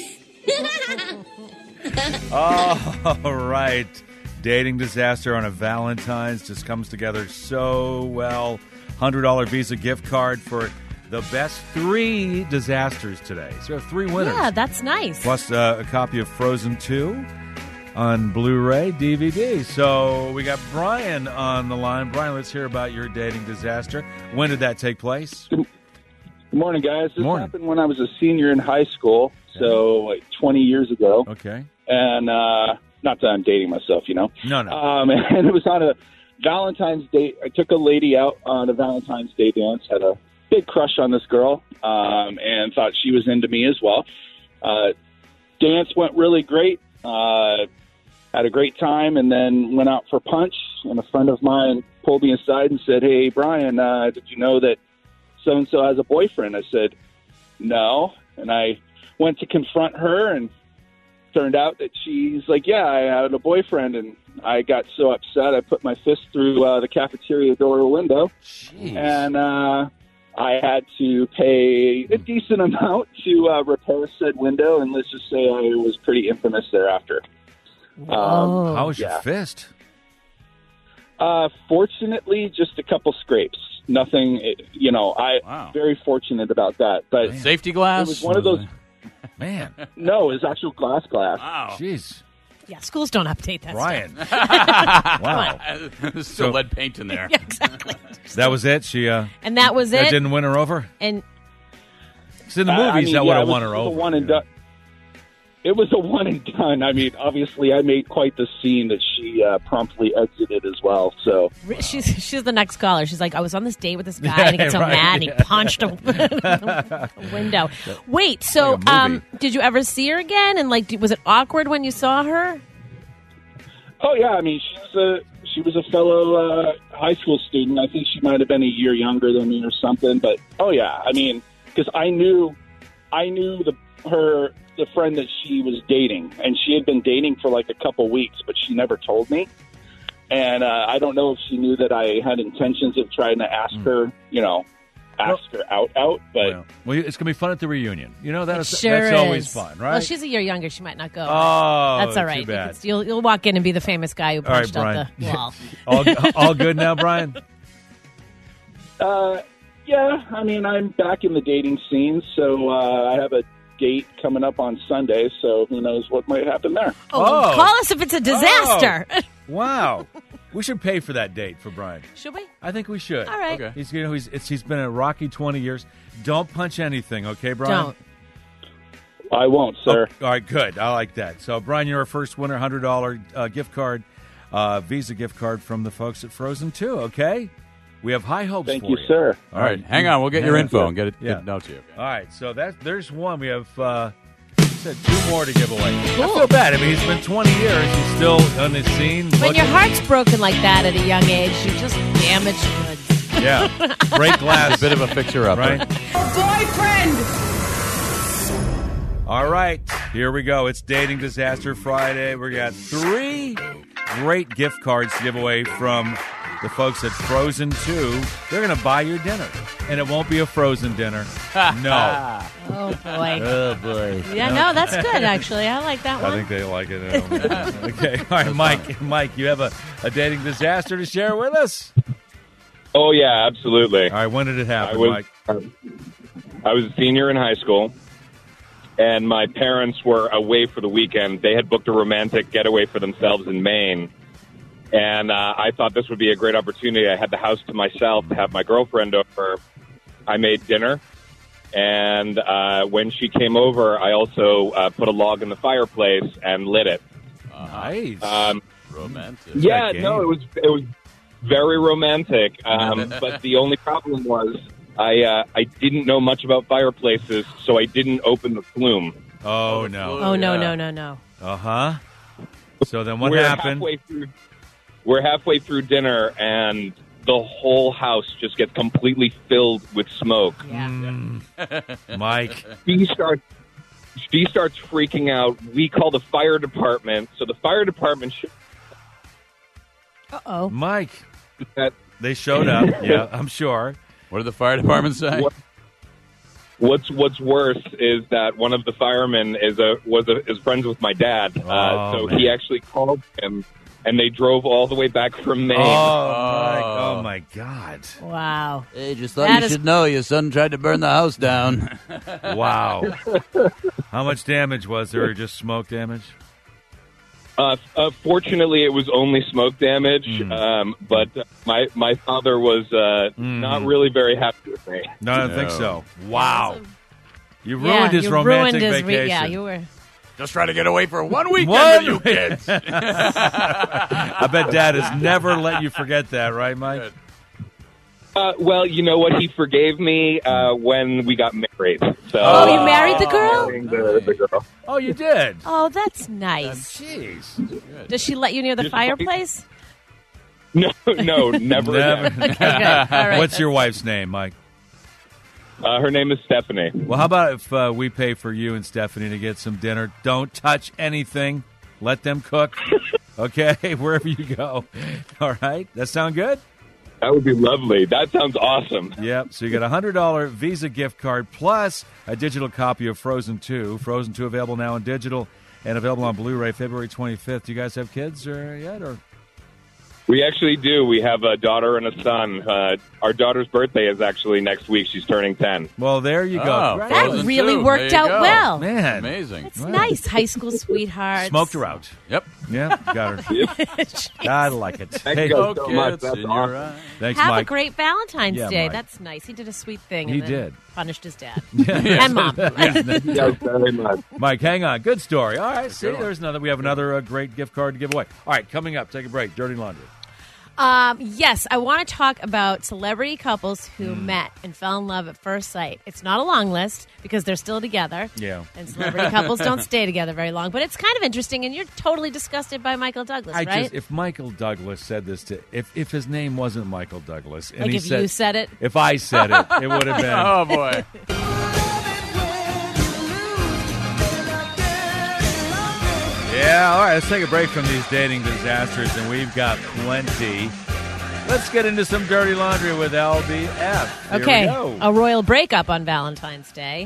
Speaker 11: All right. Dating disaster on a Valentine's just comes together so well. $100 Visa gift card for the best 3 disasters today. So we have 3 winners.
Speaker 13: Yeah, that's nice.
Speaker 11: Plus a copy of Frozen 2 on Blu-ray, DVD. So we got Brian on the line. Brian, let's hear about your dating disaster. When did that take place?
Speaker 9: Good morning, guys. This
Speaker 11: Morning.
Speaker 9: happened when I was a senior in high school, so like 20 years ago.
Speaker 11: Okay.
Speaker 9: and not that I'm dating myself,
Speaker 11: No.
Speaker 9: And it was on a Valentine's Day. I took a lady out on a Valentine's Day dance, had a big crush on this girl, and thought she was into me as well. Dance went really great. Had a great time, and then went out for punch, and a friend of mine pulled me aside and said, "Hey, Brian, did you know that so-and-so has a boyfriend?" I said, "No." And I went to confront her, and turned out that she's like, "Yeah, I had a boyfriend." And I got so upset, I put my fist through the cafeteria door window.
Speaker 11: Jeez.
Speaker 9: And I had to pay a decent amount to repair said window, and let's just say I was pretty infamous thereafter.
Speaker 11: How was your fist?
Speaker 9: Fortunately, just a couple scrapes. Nothing, very fortunate about that. But
Speaker 12: safety glass?
Speaker 9: It was one of those.
Speaker 11: Man.
Speaker 9: No, it was actual glass.
Speaker 12: Wow.
Speaker 11: Jeez.
Speaker 13: Yeah, schools don't update that
Speaker 11: Brian.
Speaker 13: stuff.
Speaker 11: Wow.
Speaker 12: There's still lead paint in there.
Speaker 13: Yeah, exactly.
Speaker 11: That was it? She
Speaker 13: and that was
Speaker 11: that
Speaker 13: it?
Speaker 11: didn't win her over?
Speaker 13: And
Speaker 11: 'cause in the movies, that would have won her over.
Speaker 9: One and done. It was a one and done. I mean, obviously, I made quite the scene that she promptly exited as well. So
Speaker 13: she's the next caller. She's like, I was on this date with this guy, and he got so mad, and he punched a window. Wait, so did you ever see her again? And was it awkward when you saw her?
Speaker 9: Oh yeah, I mean, she was a fellow high school student. I think she might have been a year younger than me or something. But oh yeah, I mean, because I knew the friend that she was dating, and she had been dating for like a couple weeks, but she never told me. And I don't know if she knew that I had intentions of trying to ask her, her out. But
Speaker 11: well, it's gonna be fun at the reunion. That's
Speaker 13: sure
Speaker 11: always
Speaker 13: is.
Speaker 11: fun, right?
Speaker 13: Well, she's a year younger. She might not go.
Speaker 11: Oh,
Speaker 13: that's all right.
Speaker 11: too bad.
Speaker 13: You'll walk in and be the famous guy who punched
Speaker 11: all right,
Speaker 13: out the wall.
Speaker 11: all good now, Brian?
Speaker 9: Yeah, I mean, I'm back in the dating scene, so I have a date coming up on Sunday, so who knows what might happen there.
Speaker 13: Call us if it's a disaster.
Speaker 11: Oh, wow. We should pay for that date for Brian.
Speaker 13: Should we?
Speaker 11: I think we should.
Speaker 13: All right.
Speaker 11: Okay. He's been a rocky 20 years. Don't punch anything, okay, Brian?
Speaker 13: Don't.
Speaker 9: I won't, sir.
Speaker 11: Oh, all right, good. I like that. So, Brian, you're our first winner, $100 gift card, Visa gift card from the folks at Frozen 2, okay? We have high hopes for you.
Speaker 9: Thank you, sir.
Speaker 12: All right. Hang on. We'll get your info and get it out to you.
Speaker 11: All right. So there's one. We have said 2 more to give away. Cool. I feel bad. I mean, it's been 20 years. He's still on the scene.
Speaker 13: When your heart's broken like that at a young age, you just damage goods.
Speaker 11: Yeah. Break glass.
Speaker 12: A bit of a fixer-upper.
Speaker 11: Right?
Speaker 14: Boyfriend!
Speaker 11: All right. Here we go. It's Dating Disaster Friday. We got 3 great gift cards to give away from the folks at Frozen 2. They're going to buy your dinner. And it won't be a frozen dinner. No.
Speaker 13: Oh, boy.
Speaker 11: Oh, boy.
Speaker 13: Yeah, no, that's good, actually. I like that one.
Speaker 11: I think they like it. Okay. All right, Mike, you have a dating disaster to share with us?
Speaker 15: Oh, yeah, absolutely.
Speaker 11: All right, when did it happen, Mike?
Speaker 15: I was a senior in high school, and my parents were away for the weekend. They had booked a romantic getaway for themselves in Maine. And I thought this would be a great opportunity. I had the house to myself to have my girlfriend over. I made dinner. And when she came over, I also put a log in the fireplace and lit it.
Speaker 11: Nice.
Speaker 12: Romantic.
Speaker 15: Yeah, no, it was very romantic. But the only problem was I didn't know much about fireplaces, so I didn't open the plume.
Speaker 11: Oh, no.
Speaker 13: Oh, no.
Speaker 11: Uh-huh. So then what happened?
Speaker 15: We're halfway through dinner, and the whole house just gets completely filled with smoke.
Speaker 13: Yeah.
Speaker 11: Mike.
Speaker 15: She starts freaking out. We call the fire department. So the fire department...
Speaker 13: Uh-oh.
Speaker 11: Mike. They showed up. Yeah, I'm sure.
Speaker 12: What did the fire department say?
Speaker 15: What's worse is that one of the firemen is friends with my dad. So he actually called him, and they drove all the way back from Maine.
Speaker 11: Oh my God.
Speaker 13: Wow.
Speaker 12: Hey, just thought you should know your son tried to burn the house down.
Speaker 11: Wow. How much damage was there? Just smoke damage?
Speaker 15: Fortunately, it was only smoke damage, but my father was not really very happy with me.
Speaker 11: No, I don't think so. Wow. You ruined his romantic vacation.
Speaker 13: You were...
Speaker 12: Just try to get away for one weekend with you kids.
Speaker 11: I bet Dad has never let you forget that, right, Mike?
Speaker 15: Well, you know what? He forgave me when we got married. So,
Speaker 13: Oh, you married the girl?
Speaker 15: The girl.
Speaker 11: Oh, you did?
Speaker 13: Oh, that's nice.
Speaker 11: Jeez.
Speaker 13: Does she let you near the fireplace?
Speaker 15: No, never again.
Speaker 13: Okay, good. All right.
Speaker 11: What's your wife's name, Mike?
Speaker 15: Her name is Stephanie.
Speaker 11: Well, how about if we pay for you and Stephanie to get some dinner? Don't touch anything. Let them cook. Okay, wherever you go. All right? That sound good?
Speaker 15: That would be lovely. That sounds awesome.
Speaker 11: Yep. So you get a $100 Visa gift card plus a digital copy of Frozen 2. Frozen 2 available now in digital and available on Blu-ray February 25th. Do you guys have kids yet? Or?
Speaker 15: We actually do. We have a daughter and a son. Our daughter's birthday is actually next week. She's turning 10.
Speaker 11: Well, there you go.
Speaker 12: Oh,
Speaker 13: That really worked out well.
Speaker 11: Man.
Speaker 12: Amazing.
Speaker 13: It's nice. High school sweethearts.
Speaker 11: Smoked her out.
Speaker 12: Yep.
Speaker 11: Yeah, got her. I like it.
Speaker 15: Thank
Speaker 11: Hey,
Speaker 15: you guys so much. That's
Speaker 12: in
Speaker 15: awesome.
Speaker 12: your eyes.
Speaker 11: thanks,
Speaker 13: Have
Speaker 11: Mike.
Speaker 13: a great Valentine's
Speaker 11: Yeah,
Speaker 13: Day.
Speaker 11: Mike.
Speaker 13: That's nice. He did a sweet thing.
Speaker 11: He
Speaker 13: And then
Speaker 11: did.
Speaker 13: Punished his dad. And mom.
Speaker 15: Yes, very much.
Speaker 11: Mike, hang on. Good story. All right, see,
Speaker 12: good one.
Speaker 11: there's another. We have another great gift card to give away. All right, coming up, take a break. Dirty Laundry.
Speaker 13: Yes, I want to talk about celebrity couples who met and fell in love at first sight. It's not a long list because they're still together.
Speaker 11: Yeah.
Speaker 13: And celebrity couples don't stay together very long. But it's kind of interesting, and you're totally disgusted by Michael Douglas, right?
Speaker 11: If Michael Douglas said this if his name wasn't Michael Douglas, and
Speaker 13: Like
Speaker 11: he
Speaker 13: if you said it?
Speaker 11: if I said it, it would have been.
Speaker 12: Oh, boy.
Speaker 11: Yeah, all right, let's take a break from these dating disasters, and we've got plenty. Let's get into some dirty laundry with LBF. Here
Speaker 13: Okay,
Speaker 11: we go.
Speaker 13: a royal breakup on Valentine's Day.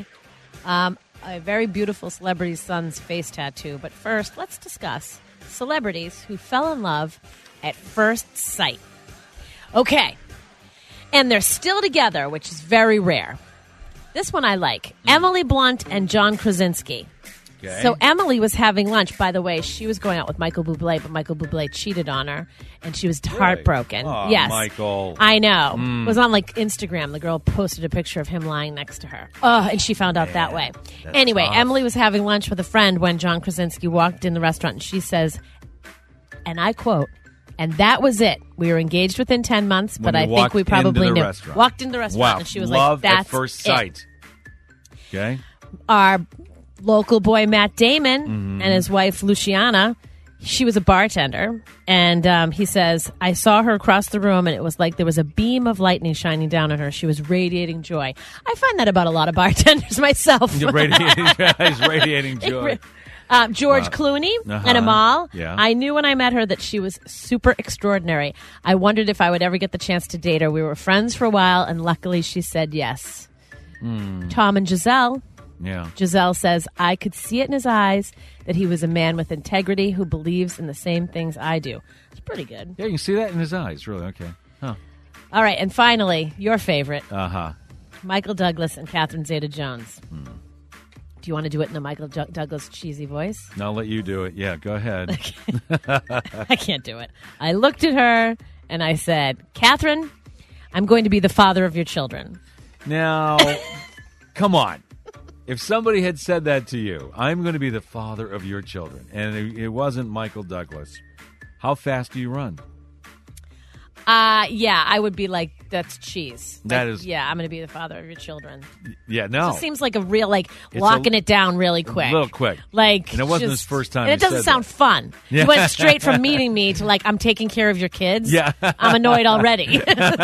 Speaker 13: A very beautiful celebrity's son's face tattoo. But first, let's discuss celebrities who fell in love at first sight. Okay, and they're still together, which is very rare. This one I like. Emily Blunt and John Krasinski.
Speaker 11: Okay.
Speaker 13: So Emily was having lunch. By the way, she was going out with Michael Bublé, but Michael Bublé cheated on her, and she was heartbroken.
Speaker 11: Aw,
Speaker 13: yes,
Speaker 11: Michael.
Speaker 13: I know. It was on like Instagram. The girl posted a picture of him lying next to her. Oh, and she found out that way. Anyway,
Speaker 11: tough.
Speaker 13: Emily was having lunch with a friend when John Krasinski walked in the restaurant, and she says, and I quote, "And that was it. We were engaged within 10 months, but
Speaker 11: When
Speaker 13: I
Speaker 11: you
Speaker 13: think we
Speaker 11: walked into
Speaker 13: probably
Speaker 11: the
Speaker 13: knew."
Speaker 11: restaurant.
Speaker 13: Walked into the restaurant,
Speaker 11: Wow,
Speaker 13: and she was
Speaker 11: love
Speaker 13: like, "That's
Speaker 11: at first
Speaker 13: it."
Speaker 11: sight. Okay.
Speaker 13: Our local boy Matt Damon
Speaker 11: Mm-hmm.
Speaker 13: and his wife Luciana, she was a bartender, and he says, I saw her across the room, and it was like there was a beam of lightning shining down on her. She was radiating joy. I find that about a lot of bartenders myself.
Speaker 11: He's radiating joy.
Speaker 13: George
Speaker 11: Wow.
Speaker 13: Clooney
Speaker 11: Uh-huh.
Speaker 13: and Amal.
Speaker 11: Yeah.
Speaker 13: I knew when I met her that she was super extraordinary. I wondered if I would ever get the chance to date her. We were friends for a while, and luckily she said yes. Tom and Giselle.
Speaker 11: Yeah.
Speaker 13: Giselle says, I could see it in his eyes that he was a man with integrity who believes in the same things I do. It's pretty good.
Speaker 11: Yeah, you can see that in his eyes. Really? Okay. Huh.
Speaker 13: All right, and finally, your favorite,
Speaker 11: Uh-huh.
Speaker 13: Michael Douglas and Catherine Zeta-Jones. Do you want to do it in a Michael Douglas cheesy voice?
Speaker 11: Now I'll let you do it. Yeah, go ahead.
Speaker 13: I can't do it. I looked at her and I said, Catherine, I'm going to be the father of your children.
Speaker 11: Now, come on. If somebody had said that to you, I'm going to be the father of your children, and it wasn't Michael Douglas, how fast do you run?
Speaker 13: Yeah, I would be like, that's cheese.
Speaker 11: That
Speaker 13: Like,
Speaker 11: is-
Speaker 13: yeah, I'm going to be the father of your children.
Speaker 11: Yeah, no.
Speaker 13: It seems like a real, like,
Speaker 11: It's
Speaker 13: locking
Speaker 11: a-
Speaker 13: it down really quick.
Speaker 11: A little quick.
Speaker 13: Like,
Speaker 11: And it wasn't
Speaker 13: just-
Speaker 11: his first time
Speaker 13: And it
Speaker 11: he
Speaker 13: doesn't
Speaker 11: said
Speaker 13: sound
Speaker 11: that.
Speaker 13: fun.
Speaker 11: Yeah.
Speaker 13: You went straight from meeting me to, like, I'm taking care of your kids.
Speaker 11: Yeah.
Speaker 13: I'm annoyed already. Do you know what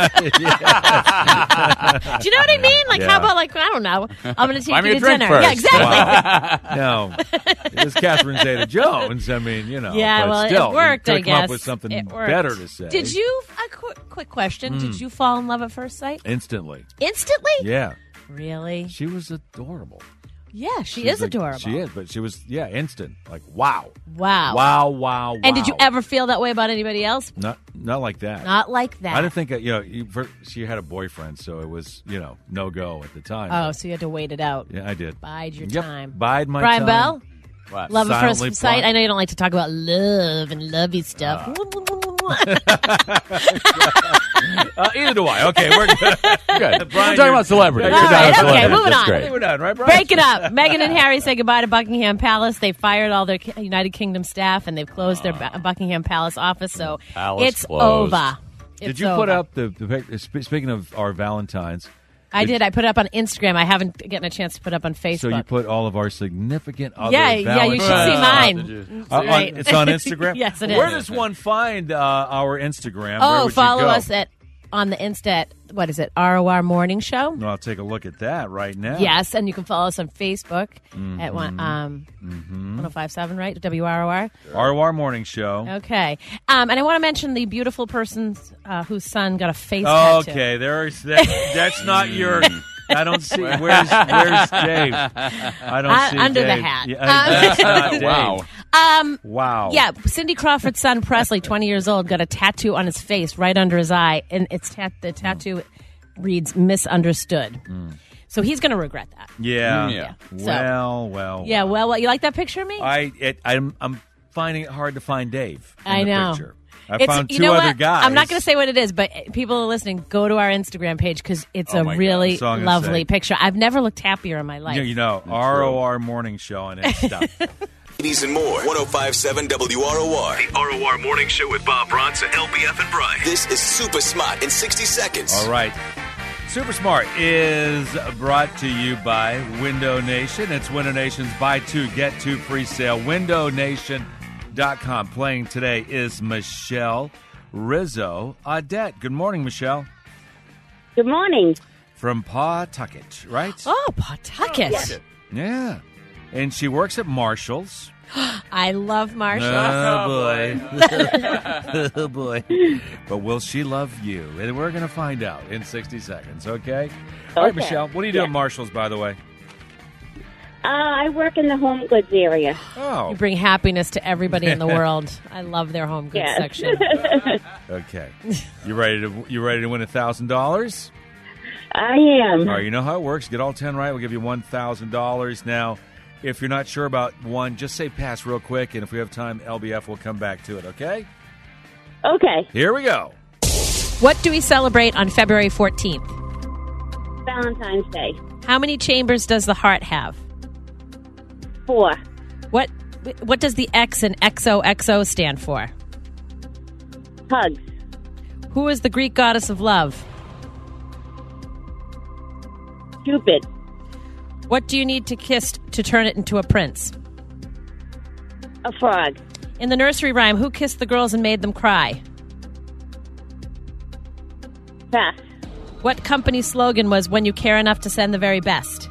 Speaker 13: I mean? Like,
Speaker 11: Yeah.
Speaker 13: how about, like, I don't know. I'm going to
Speaker 12: Buy
Speaker 13: take
Speaker 12: me
Speaker 13: you
Speaker 12: a
Speaker 13: to
Speaker 12: drink
Speaker 13: dinner.
Speaker 12: first.
Speaker 13: Yeah, exactly.
Speaker 11: No. It was Catherine Zeta-Jones. I mean, you know.
Speaker 13: Yeah,
Speaker 11: but
Speaker 13: well,
Speaker 11: still,
Speaker 13: it worked,
Speaker 11: you
Speaker 13: I
Speaker 11: could come up
Speaker 13: guess.
Speaker 11: with something
Speaker 13: It worked.
Speaker 11: better to say.
Speaker 13: Did you, quick question, did you fall in love at first sight?
Speaker 11: Instantly.
Speaker 13: Instantly?
Speaker 11: Yeah.
Speaker 13: Really?
Speaker 11: She was adorable.
Speaker 13: Yeah, she
Speaker 11: She's
Speaker 13: is
Speaker 11: like-
Speaker 13: adorable.
Speaker 11: She is, but she was, instant. Like, wow.
Speaker 13: Wow.
Speaker 11: Wow, wow, wow.
Speaker 13: And did you ever feel that way about anybody else?
Speaker 11: Not like that.
Speaker 13: Not like that.
Speaker 11: I didn't think, she had a boyfriend, so it was, no go at the time.
Speaker 13: Oh, so you had to wait it out.
Speaker 11: Yeah, I did.
Speaker 13: Bide your
Speaker 11: Yep,
Speaker 13: time.
Speaker 11: bide my
Speaker 13: Brian
Speaker 11: time.
Speaker 13: Bell?
Speaker 12: What?
Speaker 13: Love at
Speaker 11: Silently
Speaker 13: first sight.
Speaker 11: plot.
Speaker 13: I know you don't like to talk about love and lovey stuff.
Speaker 11: Either do I. Okay, we're good.
Speaker 12: Good.
Speaker 11: Brian,
Speaker 12: I'm talking about celebrities.
Speaker 13: All right, okay, moving
Speaker 12: That's
Speaker 13: on.
Speaker 12: great.
Speaker 11: we're done, right, Brian?
Speaker 13: Break it up. Meghan and Harry say goodbye to Buckingham Palace. They fired all their United Kingdom staff, and they've closed their Buckingham Palace office, so
Speaker 12: Palace
Speaker 13: it's
Speaker 12: closed.
Speaker 13: over.
Speaker 11: Did you put up the picture? Speaking of our Valentines,
Speaker 13: I did. I put it up on Instagram. I haven't gotten a chance to put it up on Facebook.
Speaker 11: so you put all of our significant other
Speaker 13: yeah, you should see mine. Right.
Speaker 11: It's on Instagram?
Speaker 13: Yes, it
Speaker 11: Where
Speaker 13: is.
Speaker 11: does one find our Instagram? Where
Speaker 13: Oh,
Speaker 11: would you
Speaker 13: follow
Speaker 11: go?
Speaker 13: us on the Insta at, what is it, ROR Morning Show?
Speaker 11: No, I'll take a look at that right now.
Speaker 13: Yes, and you can follow us on Facebook at 1057, right? WROR.
Speaker 11: ROR Morning Show.
Speaker 13: Okay. And I want to mention the beautiful person whose son got a face tattoo.
Speaker 11: Okay, that's not your. I don't see. Where's Dave? I don't see
Speaker 13: under
Speaker 11: Dave.
Speaker 13: the hat.
Speaker 11: Yeah, that's not Dave.
Speaker 12: Wow.
Speaker 11: Wow.
Speaker 13: Yeah, Cindy Crawford's son Presley, 20 years old, got a tattoo on his face right under his eye, and the tattoo reads "misunderstood." So he's going to regret that.
Speaker 11: Yeah.
Speaker 13: So-
Speaker 11: Well.
Speaker 13: Yeah, well, you like that picture of me?
Speaker 11: I'm finding it hard to find Dave. In
Speaker 13: I
Speaker 11: the
Speaker 13: know.
Speaker 11: Picture. I
Speaker 13: It's-
Speaker 11: found
Speaker 13: you
Speaker 11: two
Speaker 13: know
Speaker 11: other
Speaker 13: what?
Speaker 11: guys.
Speaker 13: I'm not going to say what it is, but people are listening, go to our Instagram page because it's
Speaker 11: Oh
Speaker 13: a
Speaker 11: my God,
Speaker 13: really
Speaker 11: that's all I'm gonna
Speaker 13: lovely
Speaker 11: say.
Speaker 13: picture. I've never looked happier in my life.
Speaker 11: You know, ROR Morning Show on Insta.
Speaker 10: Ladies and more. 105.7 WROR. The ROR Morning Show with Bob Bronson, LBF, and Brian. This is Super Smart in 60 seconds.
Speaker 11: All right. Super Smart is brought to you by Window Nation. It's Window Nation's buy two, get two free sale. WindowNation.com. Playing today is Michelle Rizzo Audette. Good morning, Michelle.
Speaker 14: Good morning.
Speaker 11: From Pawtucket, right?
Speaker 13: Oh, Pawtucket.
Speaker 11: Yeah. And she works at Marshall's.
Speaker 13: I love Marshall.
Speaker 11: Oh, boy. Oh, boy. But will she love you? And we're going to find out in 60 seconds, okay? All right,
Speaker 14: Okay.
Speaker 11: Michelle, what do you do at Marshall's, by the way?
Speaker 14: I work in the home goods area.
Speaker 11: Oh.
Speaker 13: You bring happiness to everybody in the world. I love their home goods
Speaker 14: Yes.
Speaker 13: section.
Speaker 11: Okay. You ready to win $1,000?
Speaker 14: I am.
Speaker 11: All right, you know how it works. Get all 10 right, we'll give you $1,000. Now, if you're not sure about one, just say pass real quick, and if we have time, LBF will come back to it, okay?
Speaker 14: Okay.
Speaker 11: Here we go.
Speaker 13: What do we celebrate on February 14th?
Speaker 14: Valentine's Day.
Speaker 13: How many chambers does the heart have?
Speaker 14: 4.
Speaker 13: What does the X in XOXO stand for?
Speaker 14: Hugs.
Speaker 13: Who is the Greek goddess of love?
Speaker 14: Cupid.
Speaker 13: What do you need to kiss to turn it into a prince?
Speaker 14: A frog.
Speaker 13: In the nursery rhyme, who kissed the girls and made them cry?
Speaker 14: Pass.
Speaker 13: What company's slogan was when you care enough to send the very best?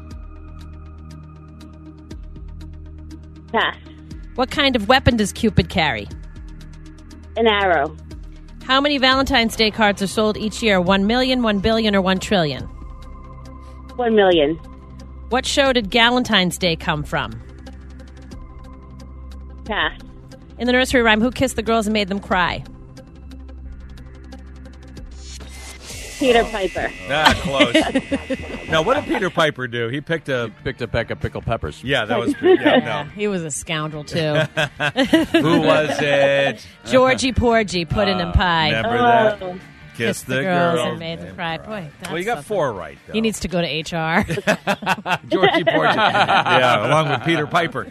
Speaker 14: Pass.
Speaker 13: What kind of weapon does Cupid carry?
Speaker 14: An arrow.
Speaker 13: How many Valentine's Day cards are sold each year? 1 million, 1 billion, or 1 trillion?
Speaker 14: 1 million.
Speaker 13: What show did Galentine's Day come from?
Speaker 14: Pass.
Speaker 13: In the nursery rhyme, who kissed the girls and made them cry?
Speaker 14: Peter Piper.
Speaker 11: Ah, close. Now, what did Peter Piper do? He picked a
Speaker 12: peck of pickled peppers.
Speaker 11: Yeah, that was no.
Speaker 13: He was a scoundrel, too.
Speaker 11: Who was it?
Speaker 13: Georgie Porgy, pudding and pie.
Speaker 11: Remember that? Kiss the
Speaker 13: girls
Speaker 11: girl
Speaker 13: and made them cry. Boy,
Speaker 11: Well, you got 4 right, though.
Speaker 13: He needs to go to HR.
Speaker 11: Georgie Porgy. Yeah, along with Peter Piper.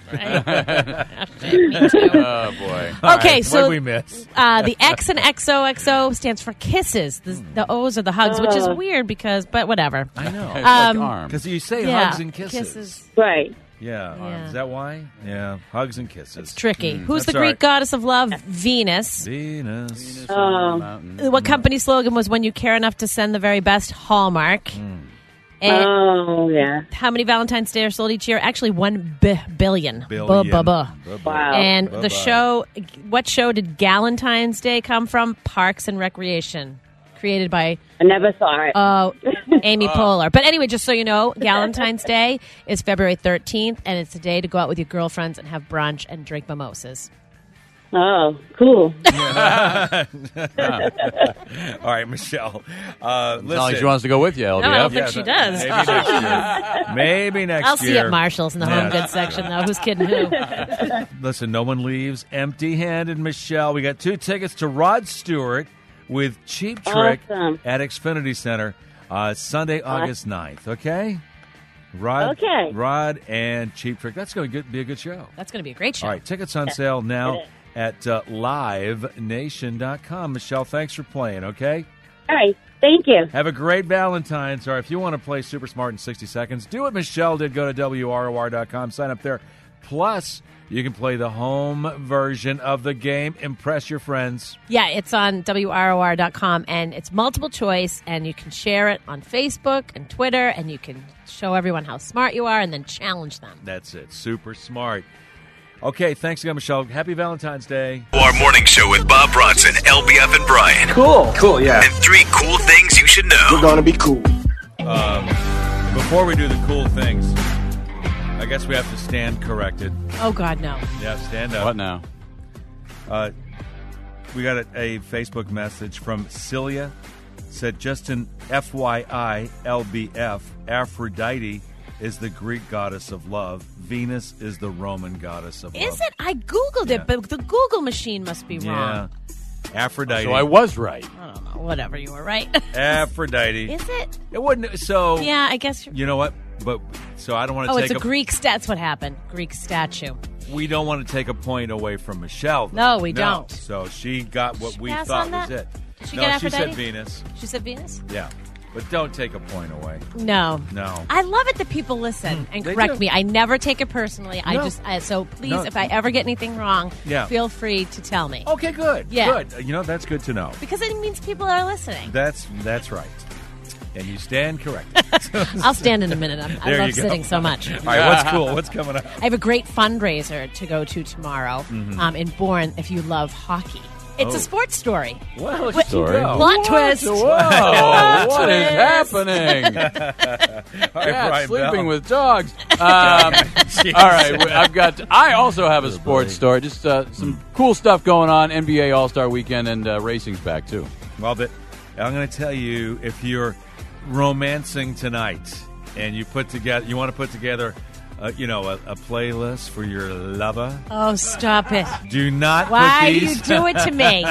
Speaker 12: Oh, boy.
Speaker 13: Okay,
Speaker 11: right,
Speaker 13: so
Speaker 11: what'd we miss?
Speaker 13: The X in XOXO stands for kisses. The O's are the hugs, which is weird but whatever.
Speaker 11: I know.
Speaker 12: It's like arms.
Speaker 11: Because you say
Speaker 13: Yeah,
Speaker 11: hugs and kisses.
Speaker 14: Right.
Speaker 11: Yeah.
Speaker 13: Yeah.
Speaker 11: Is that why? Yeah. Hugs and kisses. It's
Speaker 13: Tricky. Who's the
Speaker 11: That's all
Speaker 13: Greek
Speaker 11: right.
Speaker 13: goddess of love? Venus.
Speaker 11: Venus.
Speaker 13: What company slogan was when you care enough to send the very best? Hallmark. And
Speaker 14: Oh, yeah.
Speaker 13: how many Valentine's Day are sold each year? Actually, 1 billion.
Speaker 11: Billion.
Speaker 13: Wow. And
Speaker 11: Bye-bye.
Speaker 13: the show, what show did Galentine's Day come from? Parks and Recreation. Created by
Speaker 14: I never saw it.
Speaker 13: Amy Poehler. But anyway, just so you know, Galentine's Day is February 13th, and it's a day to go out with your girlfriends and have brunch and drink mimosas.
Speaker 14: Oh, cool.
Speaker 11: All right, Michelle.
Speaker 12: Not
Speaker 11: Listen.
Speaker 12: like she wants to go with you, LBF.
Speaker 13: No, I don't think she does.
Speaker 11: Maybe next year. Maybe next
Speaker 13: I'll see
Speaker 11: year.
Speaker 13: at Marshall's in the home goods section, though. Who's kidding who?
Speaker 11: Listen, no one leaves empty-handed, Michelle. We got 2 tickets to Rod Stewart with Cheap Trick at Xfinity Center Sunday, August 9th. Okay? Rod and Cheap Trick. That's going to be a good show.
Speaker 13: That's going to be a great show.
Speaker 11: All right, tickets on sale now at livenation.com. Michelle, thanks for playing, okay?
Speaker 14: All right, thank you.
Speaker 11: Have a great Valentine's. Or if you want to play Super Smart in 60 seconds, do what Michelle did. Go to WROR.com, sign up there. Plus, you can play the home version of the game. Impress your friends.
Speaker 13: Yeah, it's on WROR.com, and it's multiple choice, and you can share it on Facebook and Twitter, and you can show everyone how smart you are and then challenge them.
Speaker 11: That's it. Super smart. Okay, thanks again, Michelle. Happy Valentine's Day.
Speaker 10: Our morning show with Bob Bronson, LBF, and Brian.
Speaker 5: Cool, yeah.
Speaker 10: And 3 cool things you should know.
Speaker 5: We're going to be cool.
Speaker 11: Before we do the cool things, I guess we have to stand corrected.
Speaker 13: Oh, God, no.
Speaker 11: Yeah, stand up.
Speaker 12: What now?
Speaker 11: We got a Facebook message from Celia. Said, just an FYI, LBF, Aphrodite is the Greek goddess of love. Venus is the Roman goddess of love.
Speaker 13: Is it? I Googled it, but the Google machine must be wrong.
Speaker 11: Yeah. Aphrodite.
Speaker 12: So I was right.
Speaker 13: I don't know. Whatever, you were right.
Speaker 11: Aphrodite.
Speaker 13: Is it?
Speaker 11: It wouldn't. So.
Speaker 13: Yeah, I guess you're...
Speaker 11: You know what? But so I don't want to
Speaker 13: take
Speaker 11: take
Speaker 13: it's a Greek that's what happened. Greek statue.
Speaker 11: We don't want to take a point away from Michelle.
Speaker 13: No, we don't.
Speaker 11: So she got what we
Speaker 13: pass
Speaker 11: thought
Speaker 13: on
Speaker 11: was
Speaker 13: that?
Speaker 11: it.
Speaker 13: Did she
Speaker 11: No,
Speaker 13: get
Speaker 11: she
Speaker 13: Aphrodite?
Speaker 11: said Venus.
Speaker 13: She said Venus?
Speaker 11: Yeah. But don't take a point away.
Speaker 13: No.
Speaker 11: No.
Speaker 13: I love it that people listen and
Speaker 11: They
Speaker 13: correct
Speaker 11: do.
Speaker 13: me. I never take it personally. I
Speaker 11: No.
Speaker 13: just so please,
Speaker 11: No.
Speaker 13: if I ever get anything wrong,
Speaker 11: Yeah.
Speaker 13: feel free to tell me.
Speaker 11: Okay, good.
Speaker 13: Yeah.
Speaker 11: Good. You know, that's good to know.
Speaker 13: Because it means people are listening.
Speaker 11: That's right. And you stand corrected.
Speaker 13: I'll stand in a minute. I
Speaker 11: There
Speaker 13: love
Speaker 11: you go.
Speaker 13: sitting so much.
Speaker 11: All right, what's cool? What's coming up?
Speaker 13: I have a great fundraiser to go to tomorrow in Bourne if you love hockey. It's
Speaker 11: Oh.
Speaker 13: a sports story.
Speaker 11: Well,
Speaker 13: Plot twist.
Speaker 12: Whoa, what is happening?
Speaker 11: Brian
Speaker 12: Yeah, sleeping
Speaker 11: Bell.
Speaker 12: with dogs. All right, I also have a sports story. Just some cool stuff going on. NBA All-Star Weekend and racing's back too.
Speaker 11: Well, but I'm going to tell you, if you're romancing tonight and you want to put together a playlist for your lover.
Speaker 13: Oh, stop it.
Speaker 11: Do not
Speaker 13: Why
Speaker 11: put
Speaker 13: do
Speaker 11: these...
Speaker 13: you do it to me?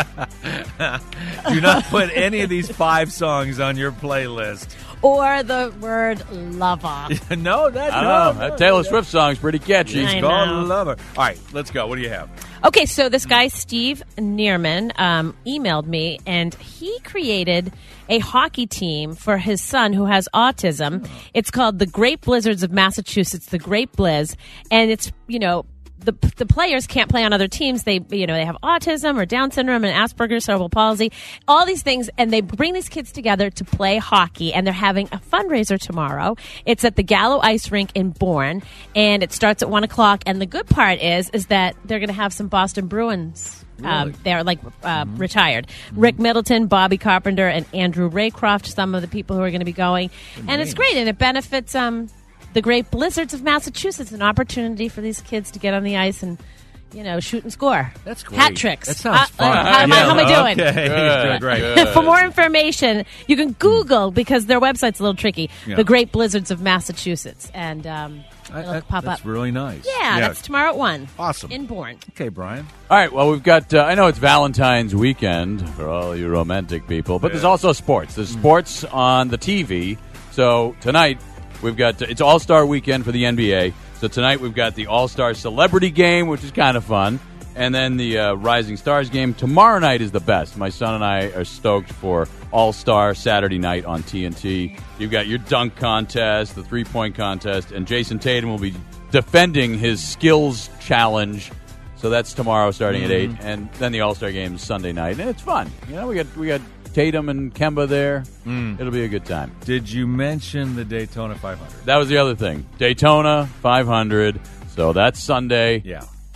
Speaker 11: Do not put any of these 5 songs on your playlist.
Speaker 13: Or the word lover.
Speaker 11: No,
Speaker 12: That Taylor Swift song's pretty catchy.
Speaker 13: I
Speaker 11: It's called
Speaker 13: know.
Speaker 11: Lover. All right, let's go. What do you have?
Speaker 13: Okay, so this guy, Steve Neerman, emailed me, and he created a hockey team for his son who has autism. It's called the Great Blizzards of Massachusetts, the Great Blizz, and it's, the players can't play on other teams. They have autism or Down syndrome and Asperger's, cerebral palsy, all these things, and they bring these kids together to play hockey. And they're having a fundraiser tomorrow. It's at the Gallo Ice Rink in Bourne, and it starts at 1:00. And the good part is that they're going to have some Boston Bruins. They're retired. Rick Middleton, Bobby Carpenter, and Andrew Raycroft. Some of the people who are going to be going, and it's great, and it benefits the Great Blizzards of Massachusetts, an opportunity for these kids to get on the ice and, shoot and score.
Speaker 11: That's great.
Speaker 13: Hat tricks.
Speaker 11: That sounds fun.
Speaker 13: How am I doing?
Speaker 11: Okay. He's doing great.
Speaker 13: For more information, you can Google, because their website's a little tricky,
Speaker 11: Yeah.
Speaker 13: the Great Blizzards of Massachusetts, and it'll pop
Speaker 11: That's
Speaker 13: up.
Speaker 11: really nice.
Speaker 13: Yeah, that's tomorrow at 1.
Speaker 11: Awesome.
Speaker 13: In Bourne.
Speaker 11: Okay, Brian.
Speaker 12: All right, well, we've got, I know it's Valentine's weekend for all you romantic people, but there's also sports. There's sports on the TV. So tonight, we've got, it's All-Star Weekend for the NBA. So tonight we've got the All-Star Celebrity Game, which is kind of fun. And then the Rising Stars game. Tomorrow night is the best. My son and I are stoked for All-Star Saturday night on TNT. You've got your dunk contest, the three-point contest, and Jason Tatum will be defending his skills challenge. So that's tomorrow starting at 8. And then the All-Star game is Sunday night. And it's fun. We got Tatum and Kemba there. It'll be a good time.
Speaker 11: Did you mention the Daytona 500?
Speaker 12: That was the other thing. Daytona 500. So that's Sunday.
Speaker 11: Yeah.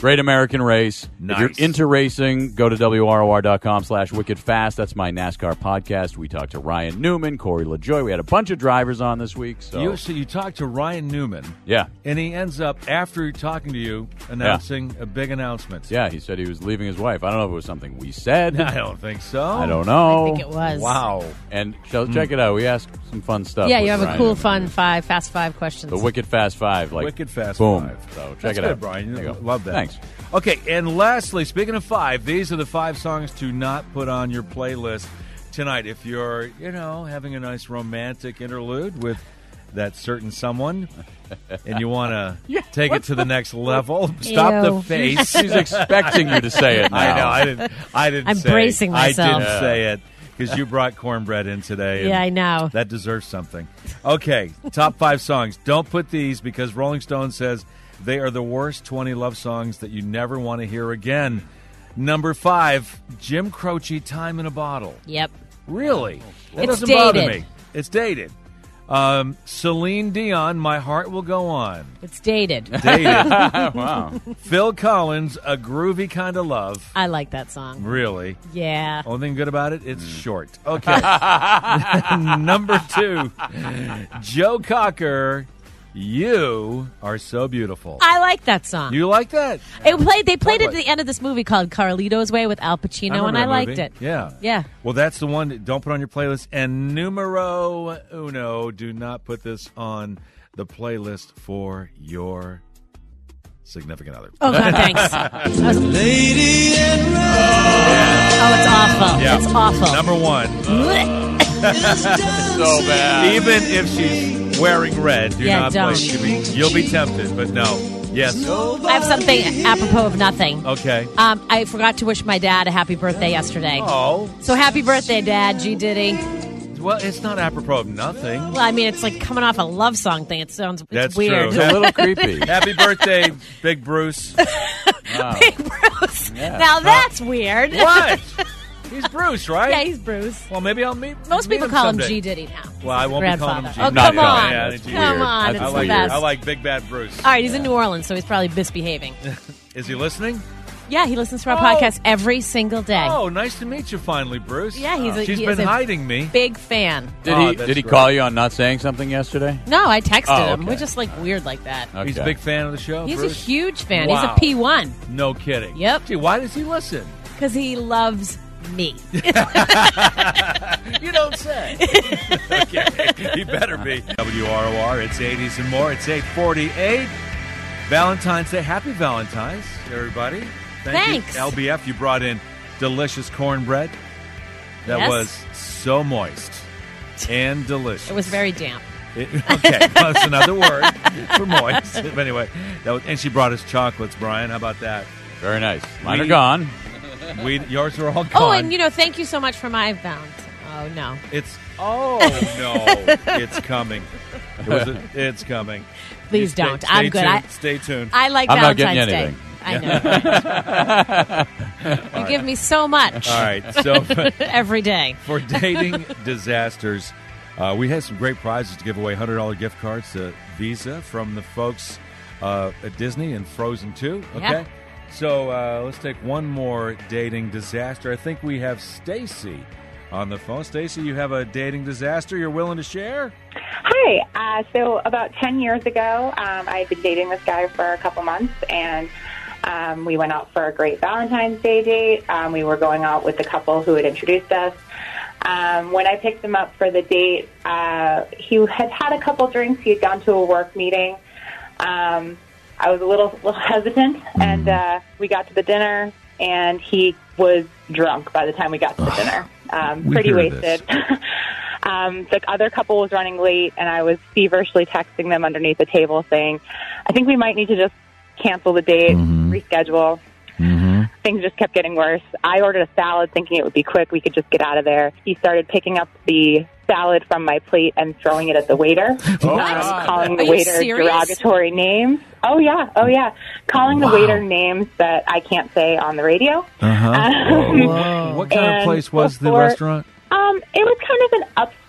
Speaker 12: Great American Race.
Speaker 11: Nice.
Speaker 12: If you're into racing, go to WROR.com/wickedfast. That's my NASCAR podcast. We talked to Ryan Newman, Corey LaJoie. We had a bunch of drivers on this week. So
Speaker 11: you talked to Ryan Newman.
Speaker 12: Yeah.
Speaker 11: And he ends up, after talking to you, announcing a big announcement.
Speaker 12: Yeah, he said he was leaving his wife. I don't know if it was something we said.
Speaker 11: I don't think so.
Speaker 12: I don't know.
Speaker 13: I think it was.
Speaker 11: Wow.
Speaker 12: And check it out. We asked some fun stuff.
Speaker 13: Yeah,
Speaker 12: with
Speaker 13: you have
Speaker 12: Ryan
Speaker 13: a cool,
Speaker 12: Newman.
Speaker 13: fun Fast Five questions.
Speaker 12: The Wicked Fast Five.
Speaker 11: Wicked Fast
Speaker 12: boom.
Speaker 11: Five.
Speaker 12: So check
Speaker 11: That's
Speaker 12: it
Speaker 11: good,
Speaker 12: out.
Speaker 11: Brian.
Speaker 12: There you go.
Speaker 11: Love that.
Speaker 12: Thanks.
Speaker 11: Okay, and lastly, speaking of 5, these are the 5 songs to not put on your playlist tonight. If you're, having a nice romantic interlude with that certain someone and you want to take it to the next level, stop the face.
Speaker 12: She's expecting you to say it now.
Speaker 11: I know. I didn't
Speaker 13: I'm
Speaker 11: say
Speaker 13: bracing myself.
Speaker 11: I didn't say it because you brought cornbread in today.
Speaker 13: Yeah, I know.
Speaker 11: That deserves something. Okay, top 5 songs. Don't put these because Rolling Stone says they are the worst 20 love songs that you never want to hear again. Number 5, Jim Croce, Time in a Bottle.
Speaker 13: Yep.
Speaker 11: Really? That
Speaker 13: It's
Speaker 11: doesn't bother
Speaker 13: dated.
Speaker 11: me. It's dated. Celine Dion, My Heart Will Go On.
Speaker 13: It's dated.
Speaker 11: Dated.
Speaker 12: Wow.
Speaker 11: Phil Collins, A Groovy Kind of Love.
Speaker 13: I like that song.
Speaker 11: Really?
Speaker 13: Yeah.
Speaker 11: Only thing good about it, it's short. Okay. Number 2, Joe Cocker, You Are So Beautiful.
Speaker 13: I like that song.
Speaker 11: You like that?
Speaker 13: They played it at the end of this movie called Carlito's Way with Al Pacino, and I liked it.
Speaker 11: Yeah.
Speaker 13: Yeah.
Speaker 11: Well, that's the one that don't put on your playlist. And numero uno, do not put this on the playlist for your significant other.
Speaker 13: Oh, God, thanks.
Speaker 2: Lady in
Speaker 13: Oh, it's awful.
Speaker 11: Yeah.
Speaker 13: It's awful.
Speaker 11: Number 1.
Speaker 12: So bad.
Speaker 11: Even if she's wearing red, do
Speaker 13: Yeah,
Speaker 11: not
Speaker 13: don't.
Speaker 11: play. You'll be tempted, but no. Yes.
Speaker 13: I have something apropos of nothing.
Speaker 11: Okay.
Speaker 13: I forgot to wish my dad a happy birthday yesterday.
Speaker 11: Oh.
Speaker 13: So happy birthday, Dad, G. Diddy.
Speaker 11: Well, it's not apropos of nothing.
Speaker 13: Well, I mean, it's like coming off a love song thing. It's
Speaker 11: That's
Speaker 13: weird.
Speaker 11: true.
Speaker 12: It's a little creepy.
Speaker 11: Happy birthday, Big Bruce.
Speaker 12: Wow.
Speaker 13: Big Bruce.
Speaker 12: Yeah.
Speaker 13: Now that's weird.
Speaker 11: What? He's Bruce, right?
Speaker 13: Yeah, he's Bruce.
Speaker 11: Well, maybe I'll meet.
Speaker 13: Most
Speaker 11: meet
Speaker 13: people call him
Speaker 11: someday.
Speaker 13: G. Diddy now.
Speaker 11: Well, I won't be calling
Speaker 13: Grandfather.
Speaker 11: him G.
Speaker 13: Oh,
Speaker 12: Not
Speaker 13: come on.
Speaker 11: Yeah, it's
Speaker 13: Come
Speaker 11: weird.
Speaker 13: on.
Speaker 12: That's
Speaker 13: It's
Speaker 11: I
Speaker 13: the
Speaker 11: like,
Speaker 13: best.
Speaker 11: I like Big Bad Bruce.
Speaker 13: All right, he's in New Orleans, so he's probably misbehaving.
Speaker 11: Is he listening?
Speaker 13: Yeah, he listens to our
Speaker 11: Oh.
Speaker 13: podcast every single day.
Speaker 11: Oh, nice to meet you finally, Bruce.
Speaker 13: Yeah,
Speaker 11: She's
Speaker 13: he
Speaker 11: been
Speaker 13: is a
Speaker 11: hiding me.
Speaker 13: big fan.
Speaker 12: Did
Speaker 11: Oh,
Speaker 12: he
Speaker 11: that's
Speaker 12: did he
Speaker 11: great.
Speaker 12: call you on not saying something yesterday?
Speaker 13: No, I texted
Speaker 12: Oh,
Speaker 13: him.
Speaker 12: okay.
Speaker 13: We're just like weird like that.
Speaker 12: Okay.
Speaker 11: He's a big fan of the show.
Speaker 13: He's
Speaker 11: Bruce?
Speaker 13: a huge fan.
Speaker 11: Wow.
Speaker 13: He's a P1
Speaker 11: No kidding.
Speaker 13: Yep.
Speaker 11: Gee, why does he listen?
Speaker 13: because he loves me.
Speaker 11: You don't say. Okay, he better be. WROR, it's 80s and more. It's 8:48. Valentine's Day. Happy Valentine's, everybody.
Speaker 13: Thanks.
Speaker 11: You. LBF, you brought in delicious cornbread that
Speaker 13: Yes.
Speaker 11: was so moist and delicious.
Speaker 13: It was very damp.
Speaker 11: Okay, that's another word for moist. But anyway, and she brought us chocolates, Brian. How about that?
Speaker 12: Very nice. Mine are gone.
Speaker 11: Yours are all gone.
Speaker 13: Oh, and thank you so much for my Valentine. Oh, no.
Speaker 11: It's coming. It's coming.
Speaker 13: Please
Speaker 11: Stay-
Speaker 13: don't.
Speaker 11: stay
Speaker 13: I'm good.
Speaker 11: tuned. Stay tuned.
Speaker 13: I like
Speaker 12: I'm not
Speaker 13: Valentine's
Speaker 12: getting
Speaker 13: Day.
Speaker 12: anything.
Speaker 13: I know. You give me so much.
Speaker 11: All right. So
Speaker 13: Every day.
Speaker 11: for dating disasters, we had some great prizes to give away. $100 gift cards to Visa from the folks at Disney and Frozen 2. Okay.
Speaker 13: Yeah.
Speaker 11: So let's take one more dating disaster. I think we have Stacy on the phone. Stacy, you have a dating disaster you're willing to share?
Speaker 16: Hi. So about 10 years ago, I'd been dating this guy for a couple months, and we went out for a great Valentine's Day date. We were going out with the couple who had introduced us. When I picked him up for the date, he had had a couple drinks. He had gone to a work meeting. I was a little hesitant, and we got to the dinner, and he was drunk by the time we got to the dinner. Pretty wasted. The other couple was running late, and I was feverishly texting them underneath the table saying, I think we might need to just cancel the date, reschedule. Things just kept getting worse. I ordered a salad thinking it would be quick. We could just get out of there. He started picking up the salad from my plate and throwing it at the waiter, calling the waiter derogatory names. Oh, yeah. Calling the waiter names that I can't say on the radio.
Speaker 11: What kind of place was the restaurant?
Speaker 16: It was kind of an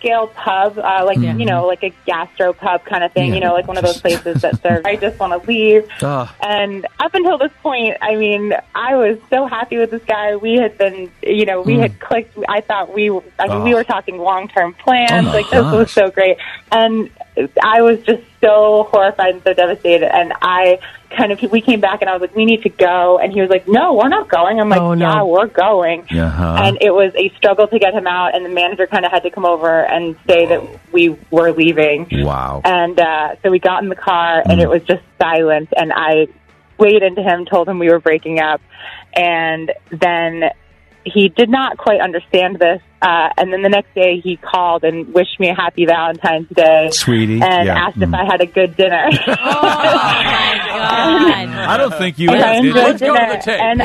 Speaker 16: upscale pub, like a gastro pub kind of thing, like one of those places that serves. I just want to leave. And up until this point, I mean, I was so happy with this guy. We had been, we had clicked. I thought we were talking long-term plans. This was so great. And I was just so horrified and so devastated. And we came back and I was like, we need to go. And he was like, no, we're not going. I'm like, yeah, we're going. Uh-huh. And it was a struggle to get him out. And the manager kind of had to come over and say that we were leaving.
Speaker 11: Wow.
Speaker 16: And so we got in the car and it was just silent. And I weighed into him, told him we were breaking up. And then he did not quite understand this. And then the next day he called and wished me a happy Valentine's Day.
Speaker 11: Sweetie.
Speaker 16: And asked if I had a good dinner.
Speaker 13: Oh, my God.
Speaker 11: I don't think you
Speaker 16: asked.
Speaker 12: Let's go to the tape.
Speaker 16: And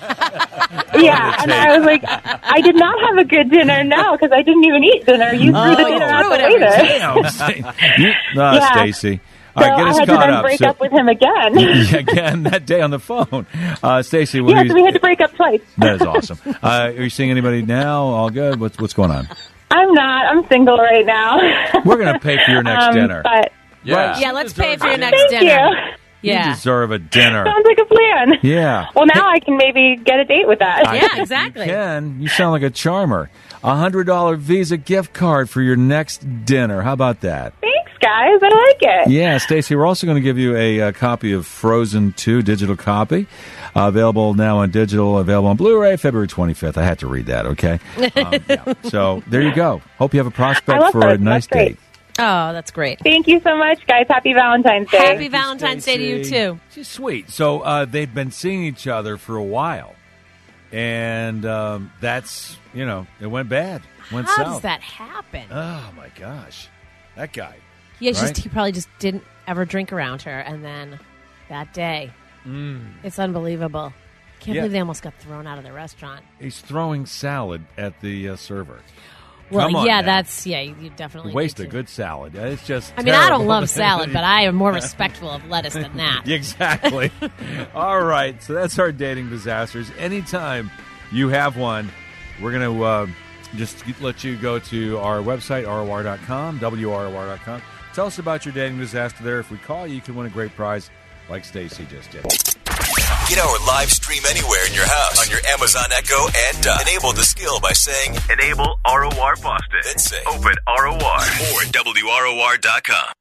Speaker 16: I was like, I did not have a good dinner, no, because I didn't even eat dinner. You threw the dinner out later.
Speaker 11: Damn. Stacey.
Speaker 16: So
Speaker 11: all right, get us
Speaker 16: I had
Speaker 11: caught
Speaker 16: to then
Speaker 11: up.
Speaker 16: break up with him again.
Speaker 11: Again, that day on the phone. Stacey,
Speaker 16: So we had to break up twice.
Speaker 11: That is awesome. Are you seeing anybody now? All good? What's going on?
Speaker 16: I'm not. I'm single right now.
Speaker 11: We're going to pay for your next dinner.
Speaker 16: But
Speaker 13: Yeah, let's pay for your next
Speaker 16: Thank
Speaker 13: dinner.
Speaker 16: you.
Speaker 11: You deserve a dinner.
Speaker 16: Sounds like a plan.
Speaker 11: Yeah.
Speaker 16: Well, now I can maybe get a date with that.
Speaker 13: Yeah, exactly.
Speaker 11: You can. You sound like a charmer. $100 Visa gift card for your next dinner. How about that?
Speaker 16: Thanks, guys. I like it.
Speaker 11: Yeah, Stacey, we're also going to give you a copy of Frozen 2, digital copy. Available now on digital, available on Blu-ray, February 25th. I had to read that, okay? Yeah. So there you go. Hope you have a prospect for a nice date.
Speaker 13: Oh, that's great.
Speaker 16: Thank you so much, guys. Happy Valentine's Day.
Speaker 13: Happy Valentine's Day to you, too.
Speaker 11: She's sweet. So they've been seeing each other for a while. And that's, it went bad. Went
Speaker 13: How
Speaker 11: south.
Speaker 13: does that happen?
Speaker 11: Oh, my gosh. That guy.
Speaker 13: Yeah,
Speaker 11: right?
Speaker 13: he probably just didn't ever drink around her. And then that day, it's unbelievable. Can't believe they almost got thrown out of the restaurant.
Speaker 11: He's throwing salad at the server.
Speaker 13: Well,
Speaker 11: Come on
Speaker 13: yeah,
Speaker 11: now.
Speaker 13: you definitely
Speaker 11: Waste
Speaker 13: need
Speaker 11: a
Speaker 13: to.
Speaker 11: good salad. It's just
Speaker 13: I mean, I don't
Speaker 11: terrible.
Speaker 13: love salad, but I am more respectful of lettuce than that.
Speaker 11: Exactly. All right, so that's our dating disasters. Anytime you have one, we're going to just let you go to our website, ROR.com, WROR.com. Tell us about your dating disaster there. If we call you, you can win a great prize like Stacey just did.
Speaker 10: Get our live stream anywhere in your house on your Amazon Echo and enable the skill by saying, Enable ROR Boston. Then say, Open ROR. More at WROR.com.